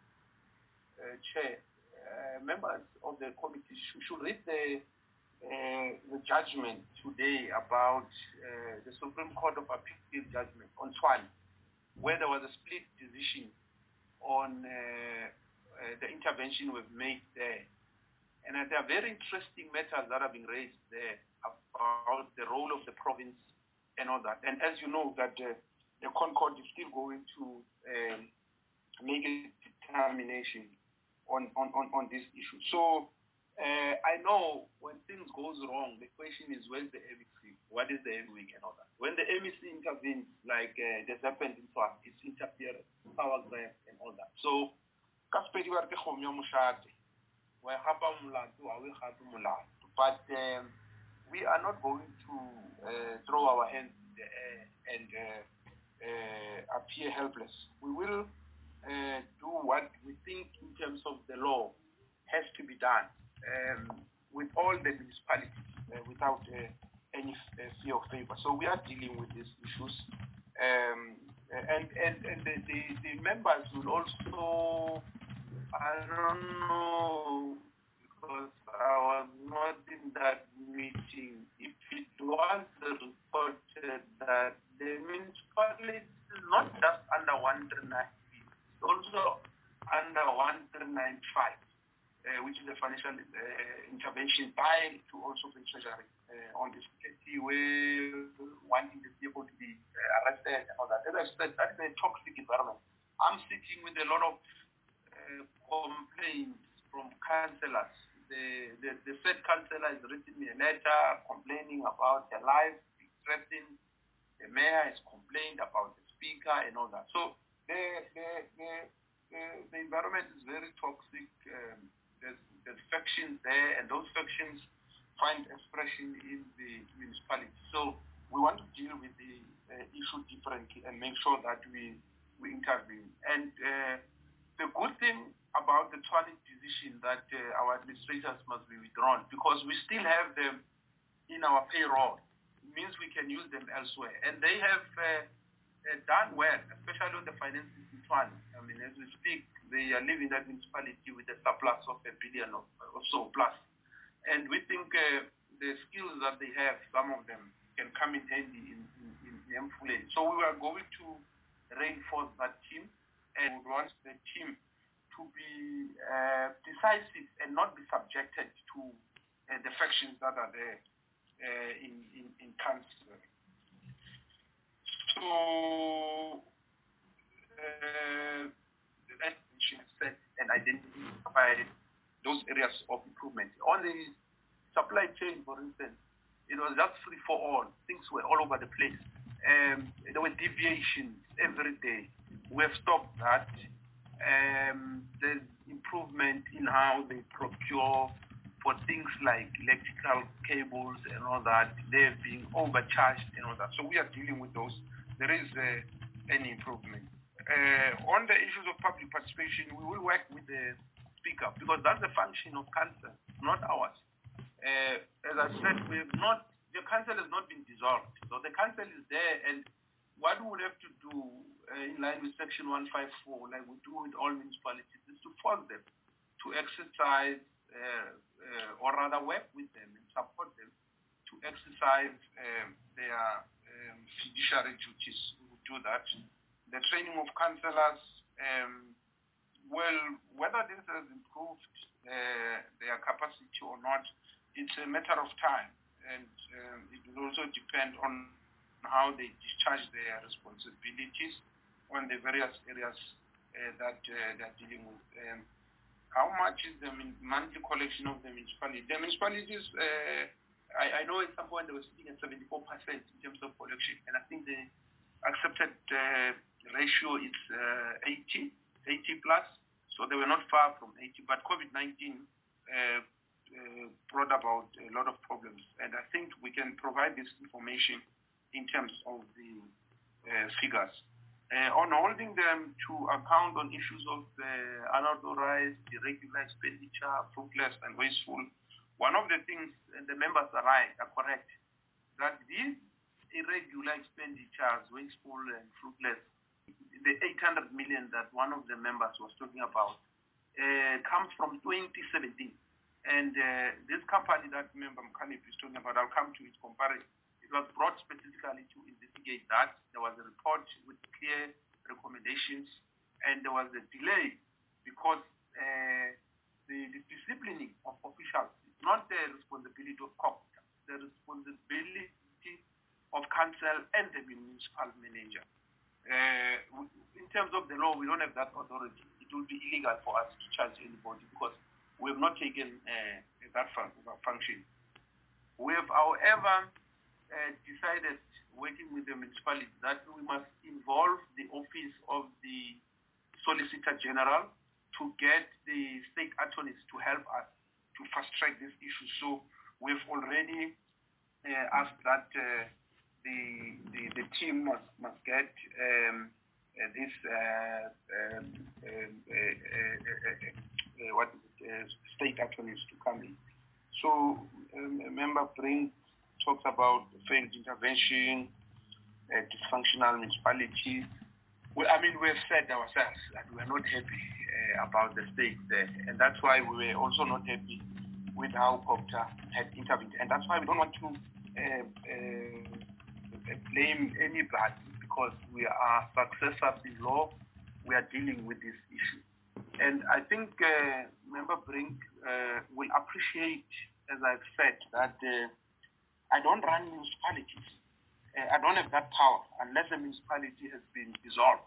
uh, Chair, Uh, members of the committee should, should read the, uh, the judgment today about uh, the Supreme Court of Appeal judgment on Tshwane, where there was a split decision on uh, uh, the intervention we've made there. And uh, there are very interesting matters that have been raised there about the role of the province and all that. And as you know, that uh, the Concord is still going to um, make a determination On, on, on, on this issue. So uh, I know when things goes wrong, the question is where's the M E C? What is the M E C and all that? When the M E C intervenes, like uh, this happened in Swat, it's interference, power grab and all that. So, Kasperi wa ke khomyo mushate, wa hapa mulatu, wa we hapa mulatu. But um, we are not going to uh, throw our hands in the air and uh, uh, appear helpless. We will uh, do what we think in terms of the law has to be done um, with all the municipalities uh, without uh, any uh, fear of favor. So we are dealing with these issues. Um, and and, and the, the, the members will also, I don't know, because I was not in that meeting, if it was reported that the municipality is not just under one three nine, it's also under one three nine five, uh, which is a financial uh, intervention by to also the treasury uh, on this city where wanting the people to be uh, arrested and all that. As I said, that is a toxic environment. I'm sitting with a lot of uh, complaints from councillors. The, the, the said councillor has written me a letter complaining about their life being threatened. The mayor has complained about the speaker and all that. So the, the, the, the, the environment is very toxic. Um, there's, there's factions there, and those factions find expression in the municipality. So we want to deal with the uh, issue differently and make sure that we, we intervene. And uh, the good thing about the Tshwane decision that uh, our administrators must be withdrawn, because we still have them in our payroll. It means we can use them elsewhere. And they have uh, uh, done well, especially on the finances in Tshwane. I mean, as we speak, they are leaving that municipality with a surplus of a billion or, or so plus. And we think uh, the skills that they have, some of them, can come in handy in, in, in, in Mfuleni. So we are going to reinforce that team, and we want the team to be uh, decisive and not be subjected to uh, the factions that are there uh, in, in, in council. So, uh, as I said, and identify those areas of improvement. On the supply chain, for instance, it was just free for all. Things were all over the place. Um, there were deviations every day. We have stopped that. Um, there's improvement in how they procure for things like electrical cables and all that. They're being overcharged and all that. So we are dealing with those. There is uh, any improvement. Uh, on the issues of public participation, we will work with the speaker, because that's the function of council, not ours. Uh, as I said, we have not, the council has not been dissolved. So the council is there, and what we would have to do uh, in line with section one fifty-four, like we do with all municipalities, is to force them to exercise, uh, uh, or rather work with them and support them to exercise um, their um, fiduciary duties. We will do that. The training of councillors, um, well, whether this has improved uh, their capacity or not, it's a matter of time, and um, it will also depend on how they discharge their responsibilities on the various areas uh, that uh, they're dealing with. Um, how much is the monthly collection of the municipality? The municipalities, uh, I, I know at some point they were sitting at seventy-four percent in terms of collection, and I think the accepted uh, ratio is uh, eighty, eighty plus, so they were not far from eighty, but COVID nineteen uh, uh, brought about a lot of problems, and I think we can provide this information in terms of the uh, figures. Uh, on holding them to account on issues of uh, unauthorized, irregular expenditure, fruitless and wasteful, one of the things, and the members are right, are correct, that these irregular expenditures, wasteful and fruitless, the eight hundred million that one of the members was talking about, uh, comes from twenty seventeen. And uh, this company that member Mkhalip is talking about, I'll come to its comparison. It was brought specifically to investigate that. There was a report with clear recommendations, and there was a delay because uh, the, the disciplining of officials is not the responsibility of C O P, the responsibility of council and the municipal manager. Uh, in terms of the law, we don't have that authority. It will be illegal for us to charge anybody because we we have not taken uh, that fun function. We have, however, uh, decided, working with the municipality, that we must involve the Office of the Solicitor General to get the state attorneys to help us to fast-track this issue. So we've already uh, asked that uh, the, the the team must, must get um, uh, this uh, um, uh, uh, uh, uh, what uh, state attorneys to come in. So um, Member Brink talks about failed intervention, uh, dysfunctional municipalities. Well, I mean, we've said ourselves that we are not happy uh, about the state there, and that's why we were also not happy with how COGTA had intervened, and that's why we don't want to uh, uh, blame anybody, because we are successors in law. We are dealing with this issue, and I think uh, Member Brink uh, will appreciate, as I've said, that uh, I don't run municipalities. Uh, I don't have that power unless the municipality has been dissolved.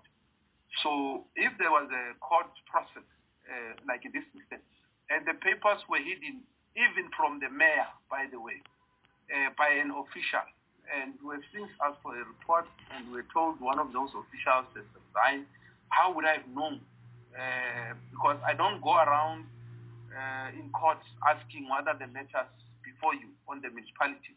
So if there was a court process, uh, like in this instance, and the papers were hidden even from the mayor, by the way, uh, by an official, and we have since asked for a report, and we were told one of those officials has resigned, how would I have known? Uh, because I don't go around uh, in courts asking what are the matters before you on the municipalities.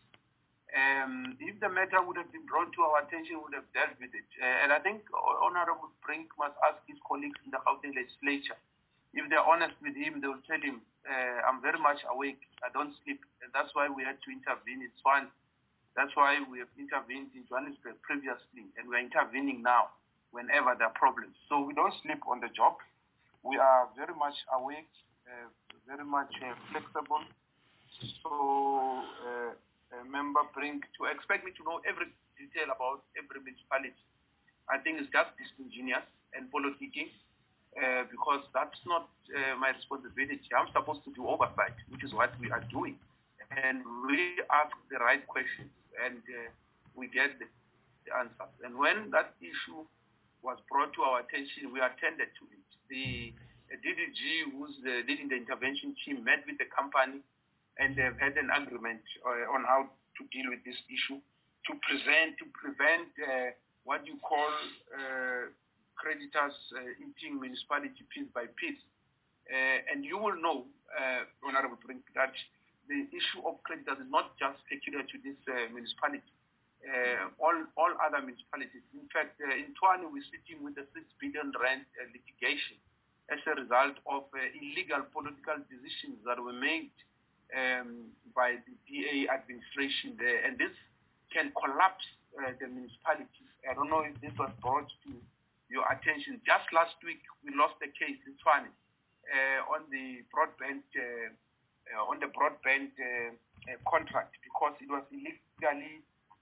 Um, if the matter would have been brought to our attention, we would have dealt with it. Uh, and I think Honorable Brink must ask his colleagues in the Gauteng legislature. If they're honest with him, they will tell him, uh, I'm very much awake, I don't sleep. And that's why we had to intervene in Swan. That's why we have intervened in Johannesburg previously, and we're intervening now whenever there are problems. So we don't sleep on the job. We are very much awake, uh, very much uh, flexible. So, uh, Uh, Member Brink, to expect me to know every detail about every municipality, I think it's just disingenuous and politicking, uh, because that's not uh, my responsibility. I'm supposed to do oversight, which is what we are doing. And we ask the right questions, and uh, we get the, the answers. And when that issue was brought to our attention, we attended to it. The uh, D D G, who's the, leading the intervention team, met with the company, and they've had an agreement uh, on how to deal with this issue, to present, to prevent uh, what you call uh, creditors uh, eating municipality piece by piece. Uh, and you will know, uh, Honorable Brink, that the issue of creditors is not just peculiar to this uh, municipality. Uh, all, all other municipalities. In fact, uh, in Tshwane, we're sitting with a six billion rand uh, litigation as a result of uh, illegal political decisions that were made Um, by the D A administration there, and this can collapse uh, the municipalities. I don't know if this was brought to your attention. Just last week, we lost a case in Tshwane uh, on the broadband uh, uh, on the broadband uh, uh, contract, because it was illegally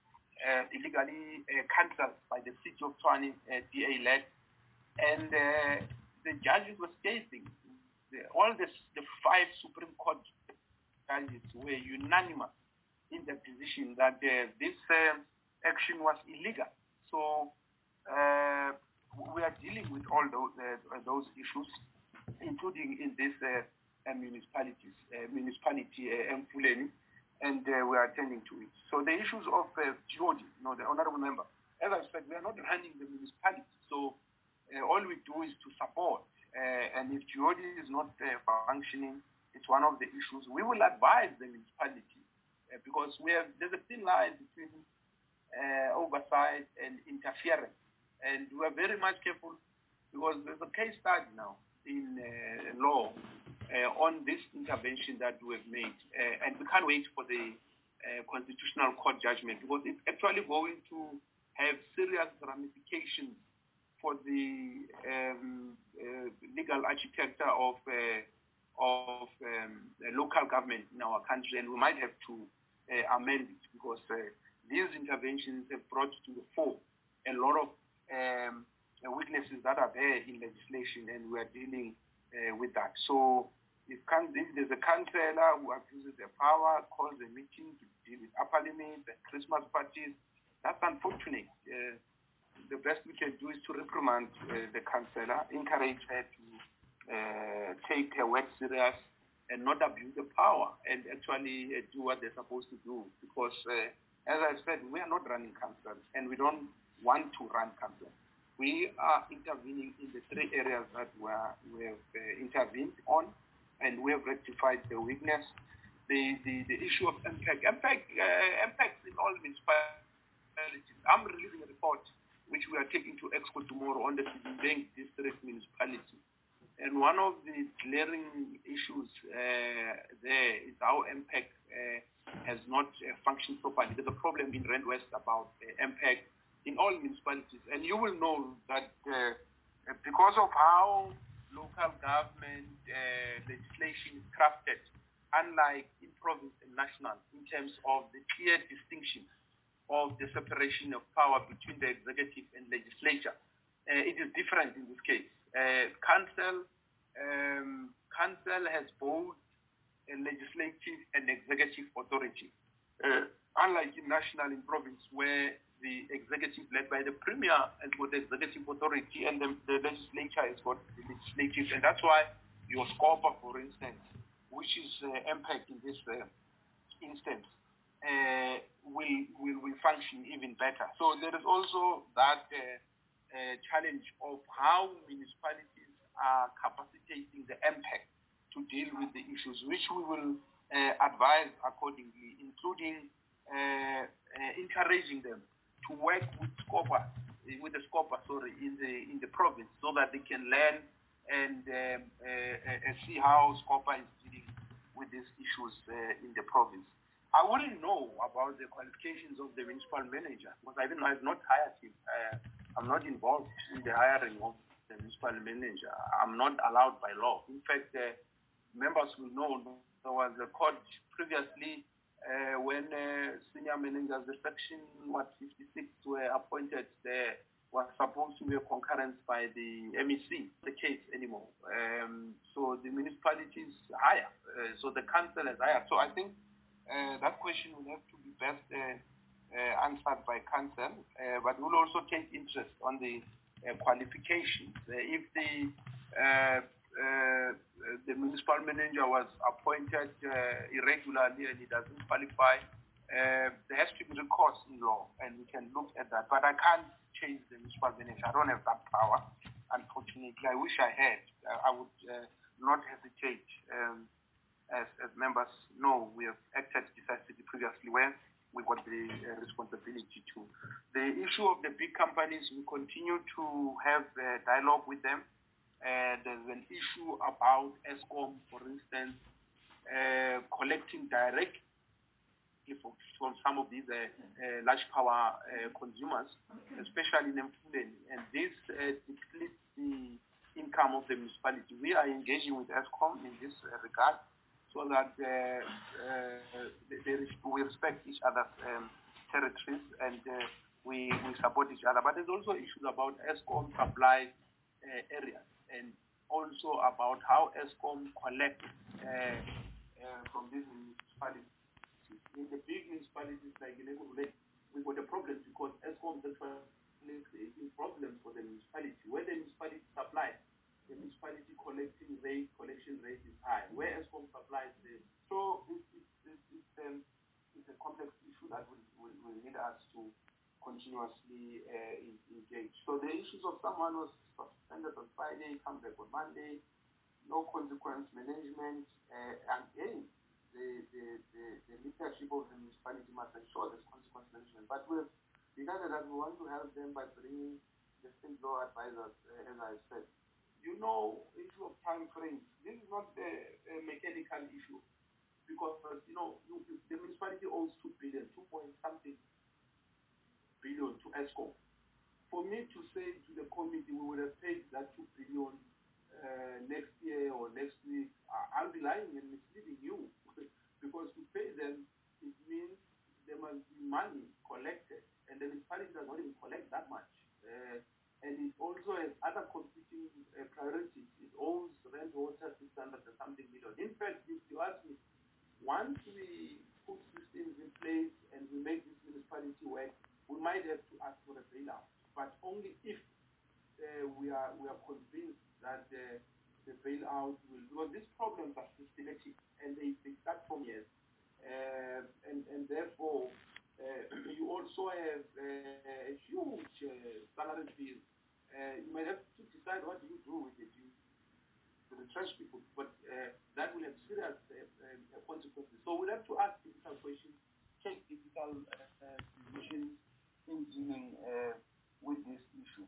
uh, illegally uh, cancelled by the city of Tshwane, uh, D A led, and uh, the judges were stating the, all this, the five Supreme Court judges were unanimous in the position that uh, this uh, action was illegal. So uh, we are dealing with all those, uh, those issues, including in this uh, uh, municipalities, uh, municipality uh, Mfuleni, and uh, we are attending to it. So the issues of uh, G O D, you know, the honorable member, as I said, we are not running the municipality. So uh, all we do is to support, uh, and if G O D is not uh, functioning, it's one of the issues. We will advise the municipality uh, because we have there's a thin line between uh, oversight and interference, and we are very much careful because there's a case study now in uh, law uh, on this intervention that we have made, uh, and we can't wait for the uh, constitutional court judgment because it's actually going to have serious ramifications for the um, uh, legal architecture of. Uh, of um, local government in our country, and we might have to uh, amend it because uh, these interventions have brought to the fore a lot of um, weaknesses that are there in legislation, and we are dealing uh, with that. So if, can, if there's a councillor who abuses their power, calls a meeting to deal with upper limits and Christmas parties, that's unfortunate. Uh, the best we can do is to reprimand uh, the councillor, encourage her to Uh, take her work serious, and not abuse the power and actually uh, do what they're supposed to do. Because, uh, as I said, we are not running councils, and we don't want to run councils. We are intervening in the three areas that we, are, we have uh, intervened on, and we have rectified the weakness. The, the, the issue of impact, impact, uh, impact in all municipalities. I'm releasing a report which we are taking to Exco tomorrow on the Bank District Municipality. And one of the glaring issues uh, there is how impact uh, has not uh, functioned properly. There's a problem in Rand West about uh, impact in all municipalities. And you will know that uh, because of how local government uh, legislation is crafted, unlike in province and national, in terms of the clear distinction of the separation of power between the executive and legislature. Uh, it is different in this case. Uh, council, um, council has both a legislative and executive authority. Uh, unlike in national and province, where the executive led by the premier has got the executive authority and the, the legislature has got the legislative. And that's why your SCOPA, for instance, which is uh, impact in this uh, instance, Uh, will, will will function even better. So there is also that uh, uh, challenge of how municipalities are capacitating the impact to deal with the issues, which we will uh, advise accordingly, including uh, uh, encouraging them to work with SCOPA, with the SCOPA, sorry, in the in the province, so that they can learn and um, uh, uh, see how SCOPA is dealing with these issues uh, in the province. I wouldn't know about the qualifications of the municipal manager because I, I have not hired him. Uh, I'm not involved in the hiring of the municipal manager. I'm not allowed by law. In fact, uh, members will know there was a court previously uh, when uh, senior managers, the section what fifty-six were appointed. There was supposed to be a concurrence by the M E C. The case anymore. Um, so the municipality is higher. Uh, so the council is higher. So I think. Uh, that question will have to be best uh, uh, answered by council, uh, but we'll also take interest on the uh, qualifications. Uh, if the uh, uh, the municipal manager was appointed uh, irregularly and he doesn't qualify, uh, there has to be recourse in law, and we can look at that. But I can't change the municipal manager. I don't have that power, unfortunately. I wish I had. Uh, I would uh, not hesitate. Um, As, as members know, we have acted decisively previously when we got the uh, responsibility to. The issue of the big companies, we continue to have uh, dialogue with them. Uh, there's an issue about Eskom, for instance, uh, collecting direct from some of these uh, uh, large power uh, consumers, especially in Mfuleni, and this uh, depletes the income of the municipality. We are engaging with Eskom in this uh, regard, so that uh, uh, they, they, we respect each other's um, territories and uh, we, we support each other. But there's also issues about Eskom supply uh, areas and also about how Eskom collects uh, uh, from these municipalities. In the big municipalities like in Ekurhuleni, we got a problem because Eskom is creating problems for the municipality. Where the municipality supplies, the municipality collecting rate, collection rate is high. Where Eskom supplies the so it's, it's, it's, um, it's a complex issue that will, will, will need us to continuously uh, engage. So the issues of someone was suspended on Friday, come back on Monday, no consequence management, uh, and again, the, the, the, the leadership of the municipality must ensure there's consequence management. But we've decided that we want to help them by bringing the state law advisors, uh, as I said. You know, issue of time frames. This is not a, a mechanical issue because, you know, you, you, the municipality owes two billion, two point something billion to Eskom. For me to say to the committee we would have paid that two billion uh, next year or next week, I'll be lying and misleading you because to pay them, it means there must be money collected, and the municipality does not even collect that much. Uh, And it also has other competing uh, priorities. It owes rent, water, six hundred and something million. In fact, if you ask me, once we put systems in place and we make this municipality work, we might have to ask for a bailout, but only if uh, we are we are convinced that uh, the bailout will. Because these problems are systematic. Uh, and, and therefore, uh, you also have uh, a huge uh, salary bill. Uh, you might have to decide what you do with it. You, to retrench people, but uh, that will have serious uh, uh, consequences. So we'll have to ask difficult questions, take difficult uh, decisions in dealing uh, with this issue.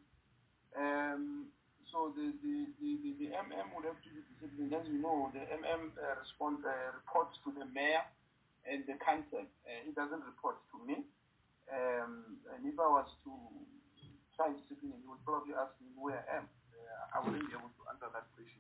Um, so the, the, the, the, the M M would have to be disciplined. As you know, the M M uh, respond, uh, reports to the mayor and the council. Uh, it doesn't report to me. Um, and if I was to try and discipline him, he would probably ask me where I am. Uh, I wouldn't be able to answer that question.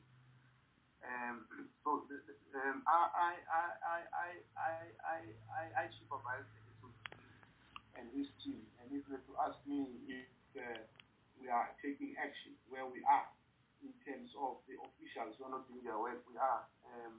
Um, so the, the, um, I, I, I, I, I, I, I, I supervise the S O C and his team, and if you were to ask me if uh, we are taking action where we are in terms of the officials who are not doing their work, we are. Um,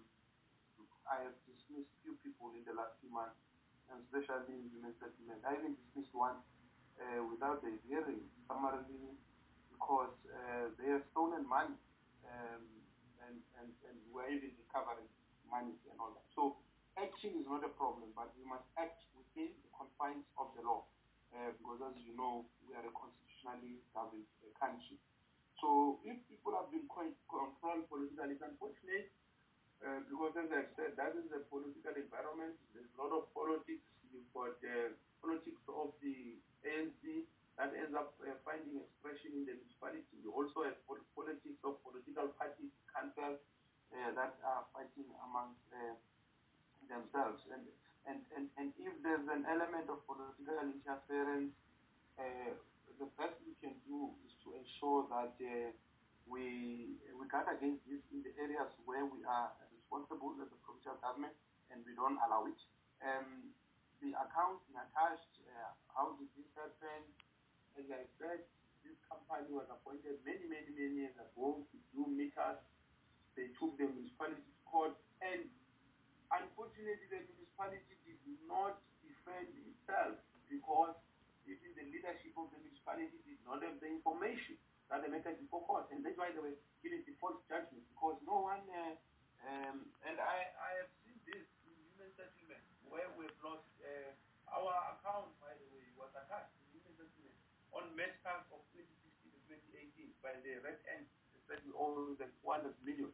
I have dismissed few people in the last few months, and especially in human settlement. I even dismissed one uh, without a hearing, summarily, because uh, they have stolen money. Um, And, and, and we're even recovering money and all that. So action is not a problem, but we must act within the confines of the law. Uh, because as you know, we are a constitutionally governed uh, country. So if people have been controlled politically, it's unfortunate, uh, because as I said, that is a political environment. There's a lot of politics. You've got uh, politics of the A N C that ends up uh, finding expression in the municipality. You also have politics of political parties, councils uh, that are fighting amongst uh, themselves. And, and, and, and if there's an element of political interference, uh, the best we can do is to ensure that uh, we, we guard against this in the areas where we are responsible as a provincial government and we don't allow it. Um, the accounts are attached, uh, how did this happen? As I said, this company was appointed many, many, many years ago to do meters. They took the municipality to court, and unfortunately, the municipality did not defend itself because even the leadership of the municipality did not have the information that they made before court, and that's why they were giving default judgment because no one. Uh, um, and I, I have seen this in human settlement where we've lost uh, our account, by the way, was attached in human settlement on Medcalc of twenty sixteen to twenty eighteen by the Red End, that we owe them one hundred million.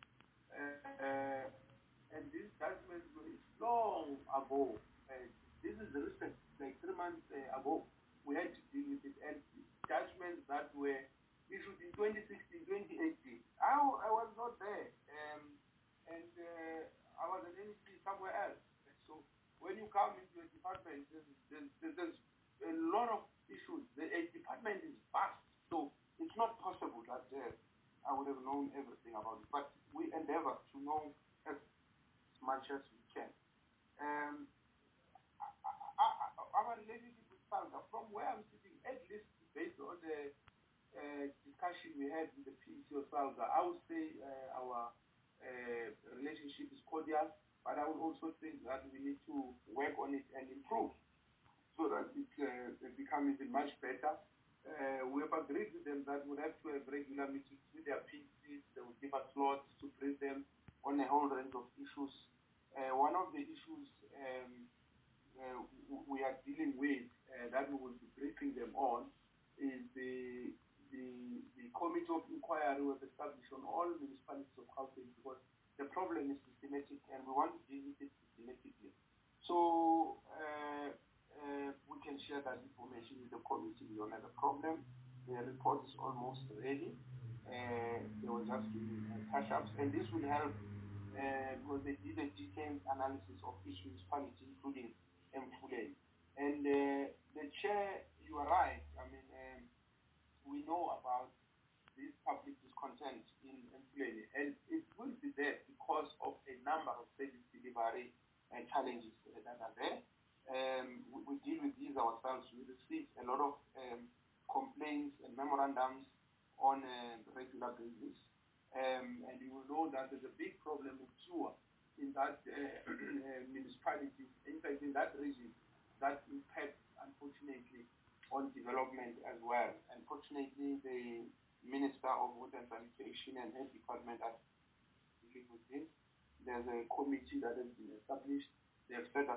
Uh, and this judgment is long ago. Uh, this is recent, like three months uh, ago. We had to deal with it. And judgments that were issued in twenty sixteen, twenty eighteen. I, I was not there. Um, and uh, I was an M C somewhere else. So when you come into a department, there's, there's, there's a lot of issues. The a department is vast, so it's not possible that uh, I would have known everything about it. But we endeavor to know as much as we can. Um, our relationship with SALGA, from where I'm sitting, at least based on the uh, discussion we had with the P C of SALGA, I would say uh, our uh, relationship is cordial, but I would also think that we need to work on it and improve so that it, uh, it becomes even much better. Uh, we have agreed with them that we'll have to have regular meetings with their P Cs. They will give us slots to brief them on a whole range of issues. Uh, one of the issues um, uh, we are dealing with uh, that we will be briefing them on is the the, the committee of inquiry we have established on all municipalities of Gauteng, because the problem is systematic and we want to deal with it systematically. So uh, uh, we can share that information with the committee. We don't have a problem. The report is almost ready. Uh, they were just doing uh, touch-ups, and this will help uh, because they did a detailed analysis of each municipality, including Mfuleni. And uh, the chair, you are right. I mean, um, we know about this public discontent in Mfuleni, and it will be there because of a number of service delivery uh, challenges uh, that are there. Um, we, we deal with these ourselves. We receive a lot of um, complaints and memorandums on a regular basis. Um, and you will know that there's a big problem with sewer in that uh, municipality, in fact, in that region, that impacts, unfortunately, on development as well. Unfortunately, the Minister of Water and Sanitation and Health Department are dealing with this. There's a committee that has been established. They have set aside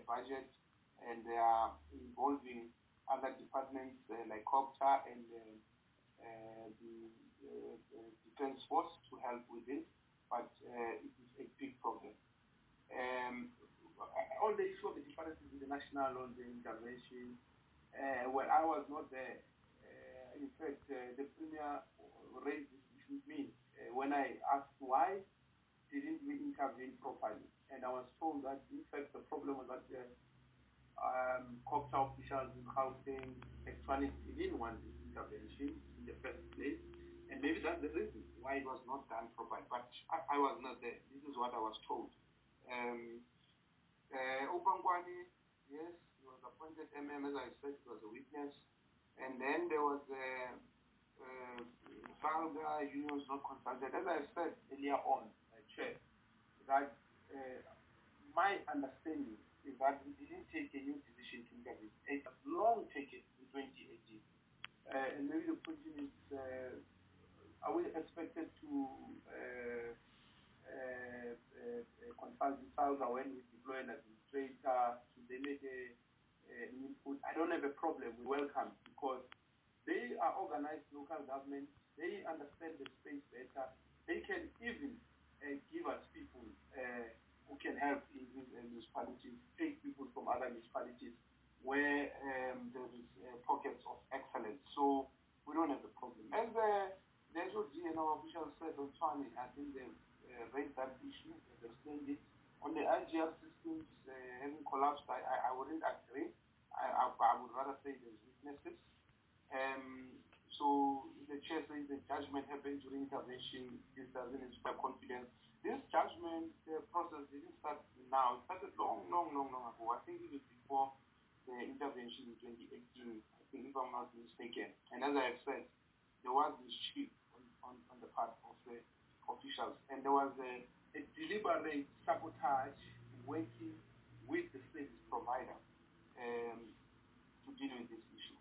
budget, and they are involving other departments uh, like COPTA and uh, uh, the uh, Defense Force to help with this, but uh, it is a big problem. Um, on the issue of the differences in the national on the intervention, uh, well, I was not there. Uh, in fact, uh, the Premier raised this issue with me uh, when I asked why didn't we intervene properly, and I was told that in fact the problem was that uh, um, COPTA officials in Gauteng actually didn't want this intervention in the first place, and maybe that's the reason why it was not done properly. But I, I was not there. This is what I was told. Um, uh, Upangwani, yes, he was appointed M M, as I said, he was a witness. And then there was uh, uh, Salga, unions not consulted. As I said earlier on, uh, Chair, that uh, my understanding is that we didn't take a new decision to intervene. It was long taken in twenty eighteen. Uh, and maybe the question is, uh, are we expected to uh, uh, uh, consult the Salga when we deploy an administrator? Should they make a Uh, input? I don't have a problem. We welcome, because they are organized local governments. They understand the space better. They can even uh, give us people uh, who can help in these uh, municipalities, take people from other municipalities where um, there is uh, pockets of excellence. So we don't have a problem. As uh, the S O G and our officials said on Tony, I think they uh, raised that issue, they explained it. On the I G R systems uh, having collapsed, I, I, I wouldn't agree. I, I, I would rather say there's weaknesses. Um, so the chair says the judgment happened during intervention. This doesn't inspire confidence. This judgment uh, process didn't start now. It started long, long, long, long ago. I think it was before the intervention in twenty eighteen, I think, if I'm not mistaken. And as I have said, there was mischief on, on, on the part of the officials. And there was a a deliberate sabotage working with the service provider um, to deal with this issue.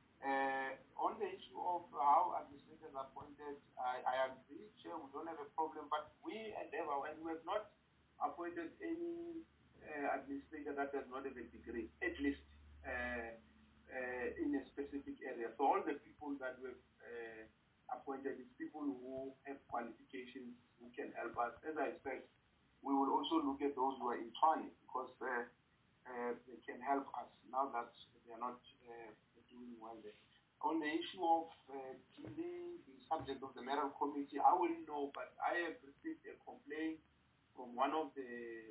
Uh, on the issue of how administrators are appointed, I, I agree, Chair, we don't have a problem, but we endeavor, and we have not appointed any uh, administrator that does not have a degree, at least uh, uh, in a specific area. So all the people that we've uh, appointed is people who have qualifications, who can help us. As I said, we will also look at those who are in training, because uh, uh, they can help us now that they are not uh, doing well there. On the issue of uh, the subject of the mayoral committee, I will know, but I have received a complaint from one of the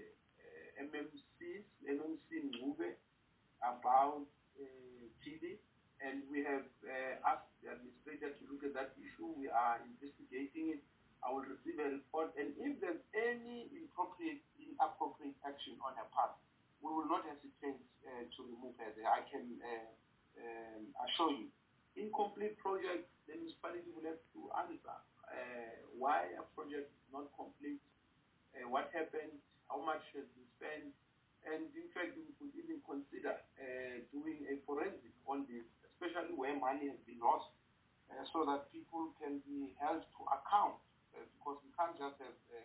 uh, M M Cs, M M C in Ngube, about uh, T D, and we have uh, asked the administrator to look at that issue. We are investigating it. I will receive a report, and if there's any inappropriate, inappropriate action on her part, we will not hesitate uh, to remove her there. I can uh, um, assure you. Incomplete project, the municipality will have to answer uh, why a project is not complete, uh, what happened, how much has been spent, and in fact, we could even consider uh, doing a forensic on this, especially where money has been lost, uh, so that people can be held to account. Uh, because we can't just have uh,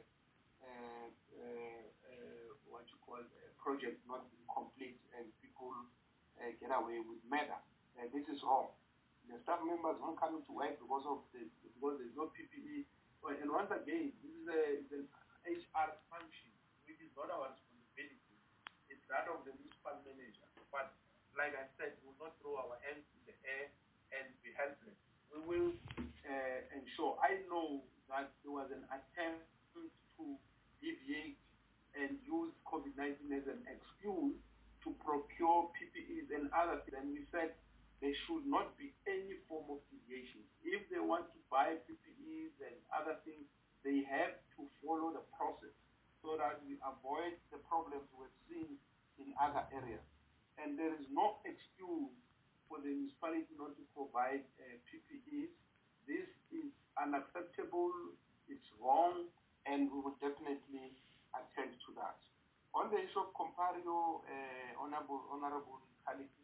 uh, uh, uh, what you call a project not being complete and people uh, get away with murder. Uh, this is wrong. The staff members won't come into work because of the, because there's no P P E. And once again, this is a, an H R function, which is not our responsibility. It's that of the municipal manager. But like I said, we will not throw our hands in the air and be helpless. We will uh, ensure. I know that there was an attempt to deviate and use COVID nineteen as an excuse to procure P P Es and other things. And we said there should not be any form of deviation. If they want to buy P P Es and other things, they have to follow the process so that we avoid the problems we've seen in other areas. And there is no excuse for the municipality not to provide uh, P P Es. This is unacceptable, it's wrong, and we will definitely attend to that. On the issue of Compario, uh, Honorable, Honorable Khaliki,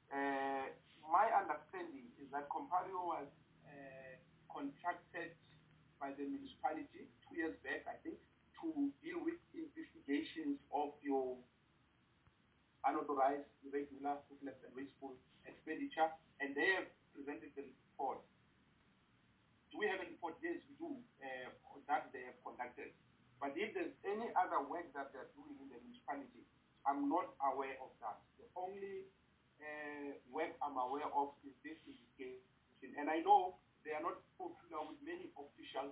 uh, my understanding is that Compario was uh, contracted by the municipality two years back, I think, to deal with investigations of your, I don't authorize irregular, fruitless, and wasteful expenditure, and they have presented the report. Do we have a report? Yes, we do, uh, that they have conducted. But if there's any other work that they're doing in the municipality, I'm not aware of that. The only uh, work I'm aware of is this investigation. And I know they are not popular with many officials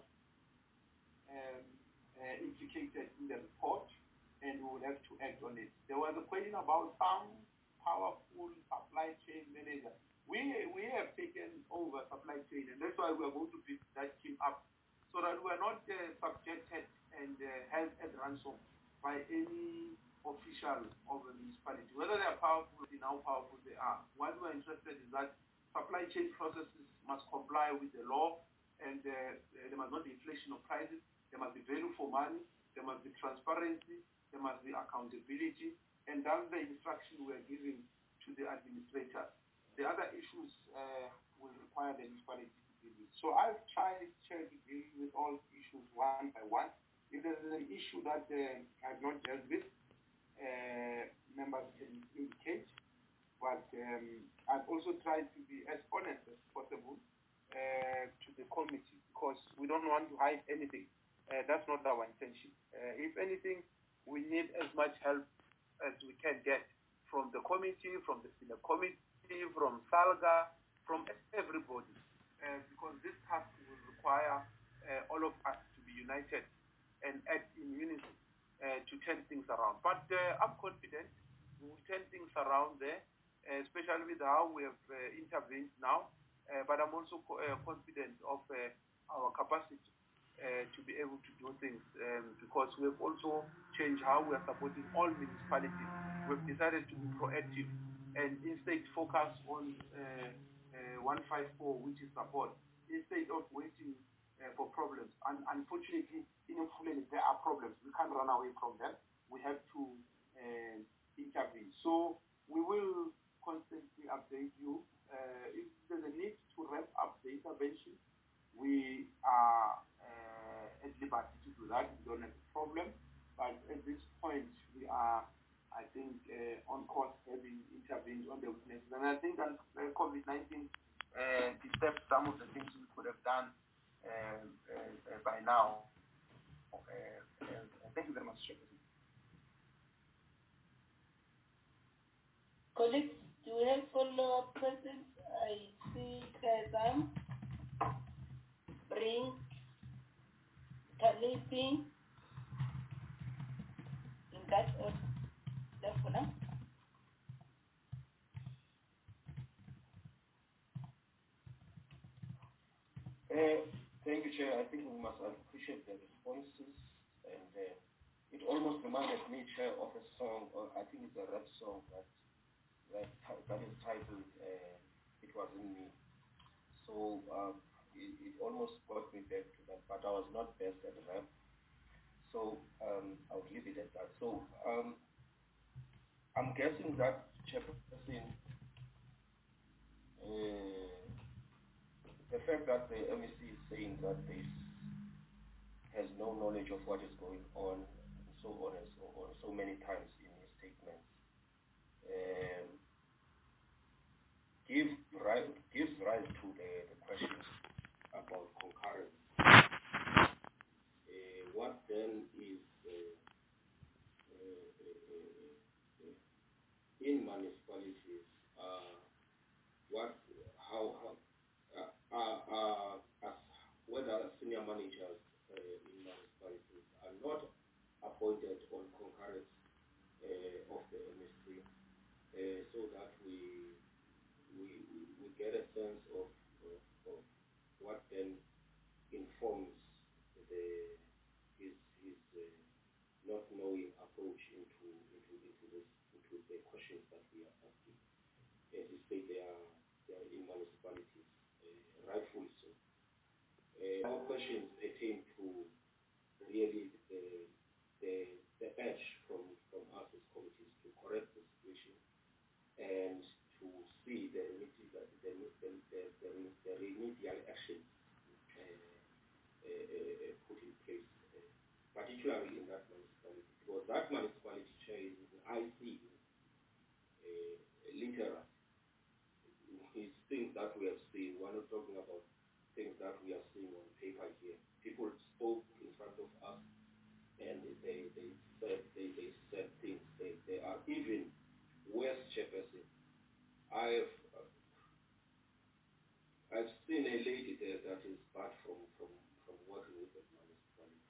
um, uh, implicated in the report, and we will have to act on it. There was a question about some powerful supply chain manager. We, we have taken over supply chain, and that's why we are going to pick that team up so that we are not uh, subjected and uh, held at ransom by any official of a municipality, whether they are powerful or how powerful they are. What we are interested is that supply chain processes must comply with the law, and uh, there must not be inflation of prices, there must be value for money, there must be transparency, there must be accountability, and that's the instruction we are giving to the administrators. The other issues uh, will require the municipality to deal with. So I've tried to deal with all issues one by one. If there's an issue that uh, I've not dealt with, uh, members can indicate. But um, I've also tried to be as honest as possible uh, to the committee, because we don't want to hide anything. Uh, that's not our intention. Uh, if anything, we need as much help as we can get from the committee, from the senior committee, from SALGA, from everybody, uh, because this task will require uh, all of us to be united and act in unity uh, to turn things around. But uh, I'm confident we will turn things around there, uh, especially with how we have uh, intervened now. Uh, but I'm also co uh, confident of uh, our capacity uh, to be able to do things, um, because we have also changed how we are supporting all municipalities. We've decided to be proactive and instead focus on uh, uh, one five four, which is support, instead of waiting uh, for problems. And unfortunately, in Mfuleni, there are problems. We can't run away from them. We have to uh, intervene. So we will constantly update you. Uh, if there's a need to ramp up the intervention, we are uh, at liberty to do that. We don't have a problem. But at this point, we are, I think, uh, on course having intervened on the weaknesses. And I think that uh, COVID nineteen uh, disturbed some of the things we could have done uh, uh, uh, by now. Uh, uh, thank you very much, Chair. Colleagues, do we have follow-up questions? I see Kazam, Brink, Khalifi, in that order. Just for now. Uh, thank you, Chair. I think we must appreciate the responses, and uh, it almost reminded me, Chair, of a song, or I think it's a rap song that that, that is titled uh, "It Was in Me." So um, it, it almost brought me back to that, but I was not best at rap, so um, I'll leave it at that. So um, I'm guessing that Chairperson, uh, the fact that the M E C is saying that this has no knowledge of what is going on, and so on and so on, so many times in his statements, um, give rise, gives rise to the, the question about concurrence. Uh, what then is uh, uh, uh, uh, in municipalities? Uh, what, how, how uh, uh, uh, as whether senior managers uh, in municipalities are not appointed on concurrence uh, of the M S C, uh, so that we, we we get a sense of, of, of what then informs the his his uh, not knowing approach into into into this into the questions that we are asking. As you say, they are they are in municipalities, uh, rightfully so. Uh, our questions pertain to really the the the urge from from us as committees to correct the situation and to see the remedial the the the, the, the remedial actions uh, uh, uh, put in place, uh, particularly in that municipality, because that municipality, Chair, is an I C things that we are seeing on paper here. People spoke in front of us, and they they said they, they said things. They they are even worse, Chairperson. I've uh, I've seen a lady there that is bad from from from working with the municipality.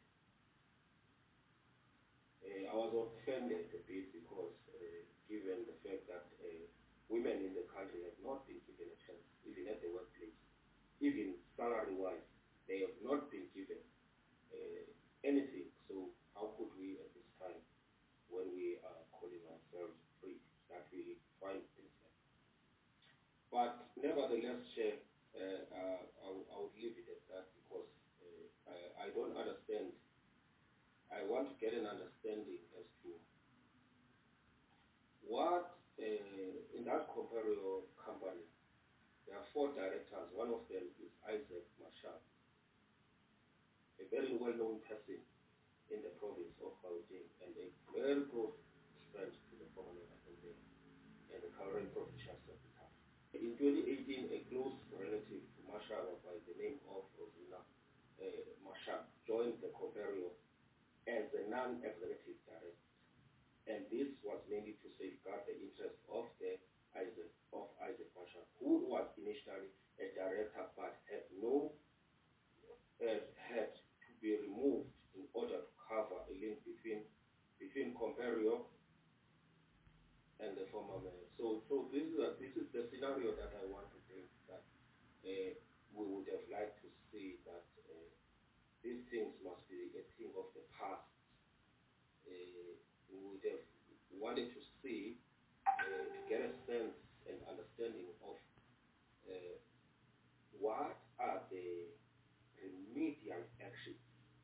Uh, I was offended a bit because, uh, given the fact that uh, women in the country have not been given a chance, even at the workplace, even salary-wise, they have not been given uh, anything. So how could we at this time, when we are calling ourselves free, that we find things like that? But nevertheless, Chair, uh, uh, I, I would leave it at that because uh, I, I don't understand. I want to get an understanding as to what, uh, in that Compario company, there are four directors. One of them is Isaac Mashal, a very well-known person in the province of Gauteng and a very close friend to the former Assembly and the current provincial secretary. In twenty eighteen, a close relative to Mashal by the name of Rosina uh, Mashal joined the Compario as a non-executive director, and this was mainly to safeguard the interest of the Isaac of Isaac Mashal, who was initially a director but had no uh, had to be removed in order to cover a link between between Compario and the former mayor. So, so this is a, this is the scenario that I want to bring. That uh, we would have liked to see that uh, these things must be a thing of the past. Uh, we would have wanted to see, uh, to get a sense and understanding of uh, what are the remedial actions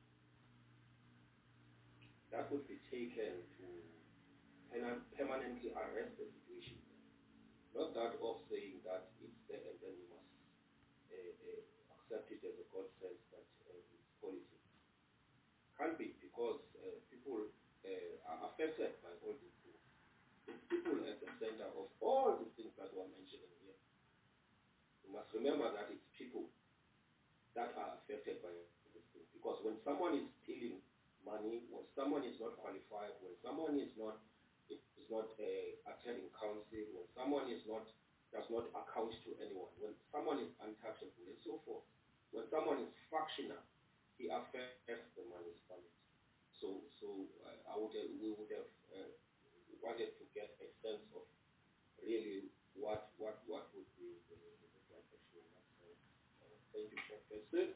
that would be taken to permanently arrest the situation. Not that of saying that it's there and then you must uh, uh, accept it as a God says that uh, it's politics. Can't be, because uh, people uh, are affected by all these things. It's people at the center of all these things that we're mentioning here. You must remember that it's people that are affected by this thing. Because when someone is stealing money, when someone is not qualified, when someone is not is not uh, attending council, when someone is not does not account to anyone, when someone is untouchable and so forth, when someone is fractional, he affects the municipality. So, so uh, I would uh, we would have uh, wanted to get a sense of really what what what would be the, the action in that sense. Uh, thank you, Chairperson.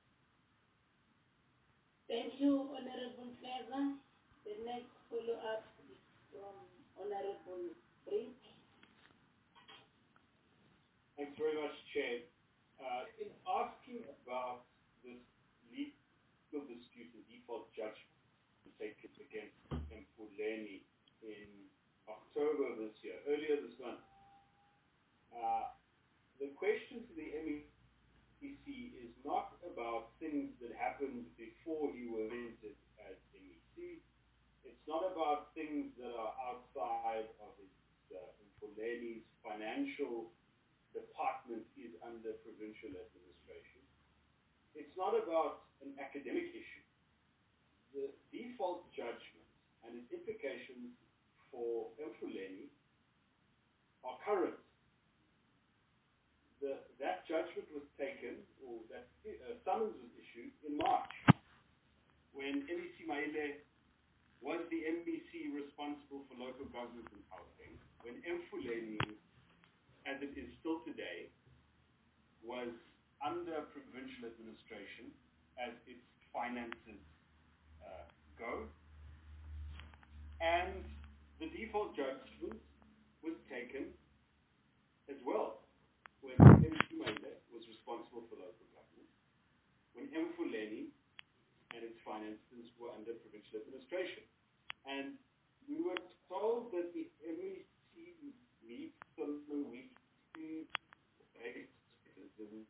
Thank you, Honorable Feza. The next follow-up is from Honorable Brink. Thanks very much, Chair. Uh, in asking about this legal dispute and default judgment taken against Mfuleni in October this year, earlier this month, uh, the question to the M E C is not about things that happened before he was appointed as M E C. It's not about things that are outside of his uh, Mfuleni's financial department is under provincial administration. It's not about an academic issue. The default judgment and its implications for Mfuleni are current. The, that judgment was taken, or that uh, summons was issued in March, when M E C Maile was the M E C responsible for local government in Gauteng, when Mfuleni, as it is still today, was under provincial administration as its finances uh, go, and the default judgment was taken as well when M E C Maile was responsible for local government, when Mfuleni and its finances were under provincial administration. And we were told that the M E C meets on the weekly basis.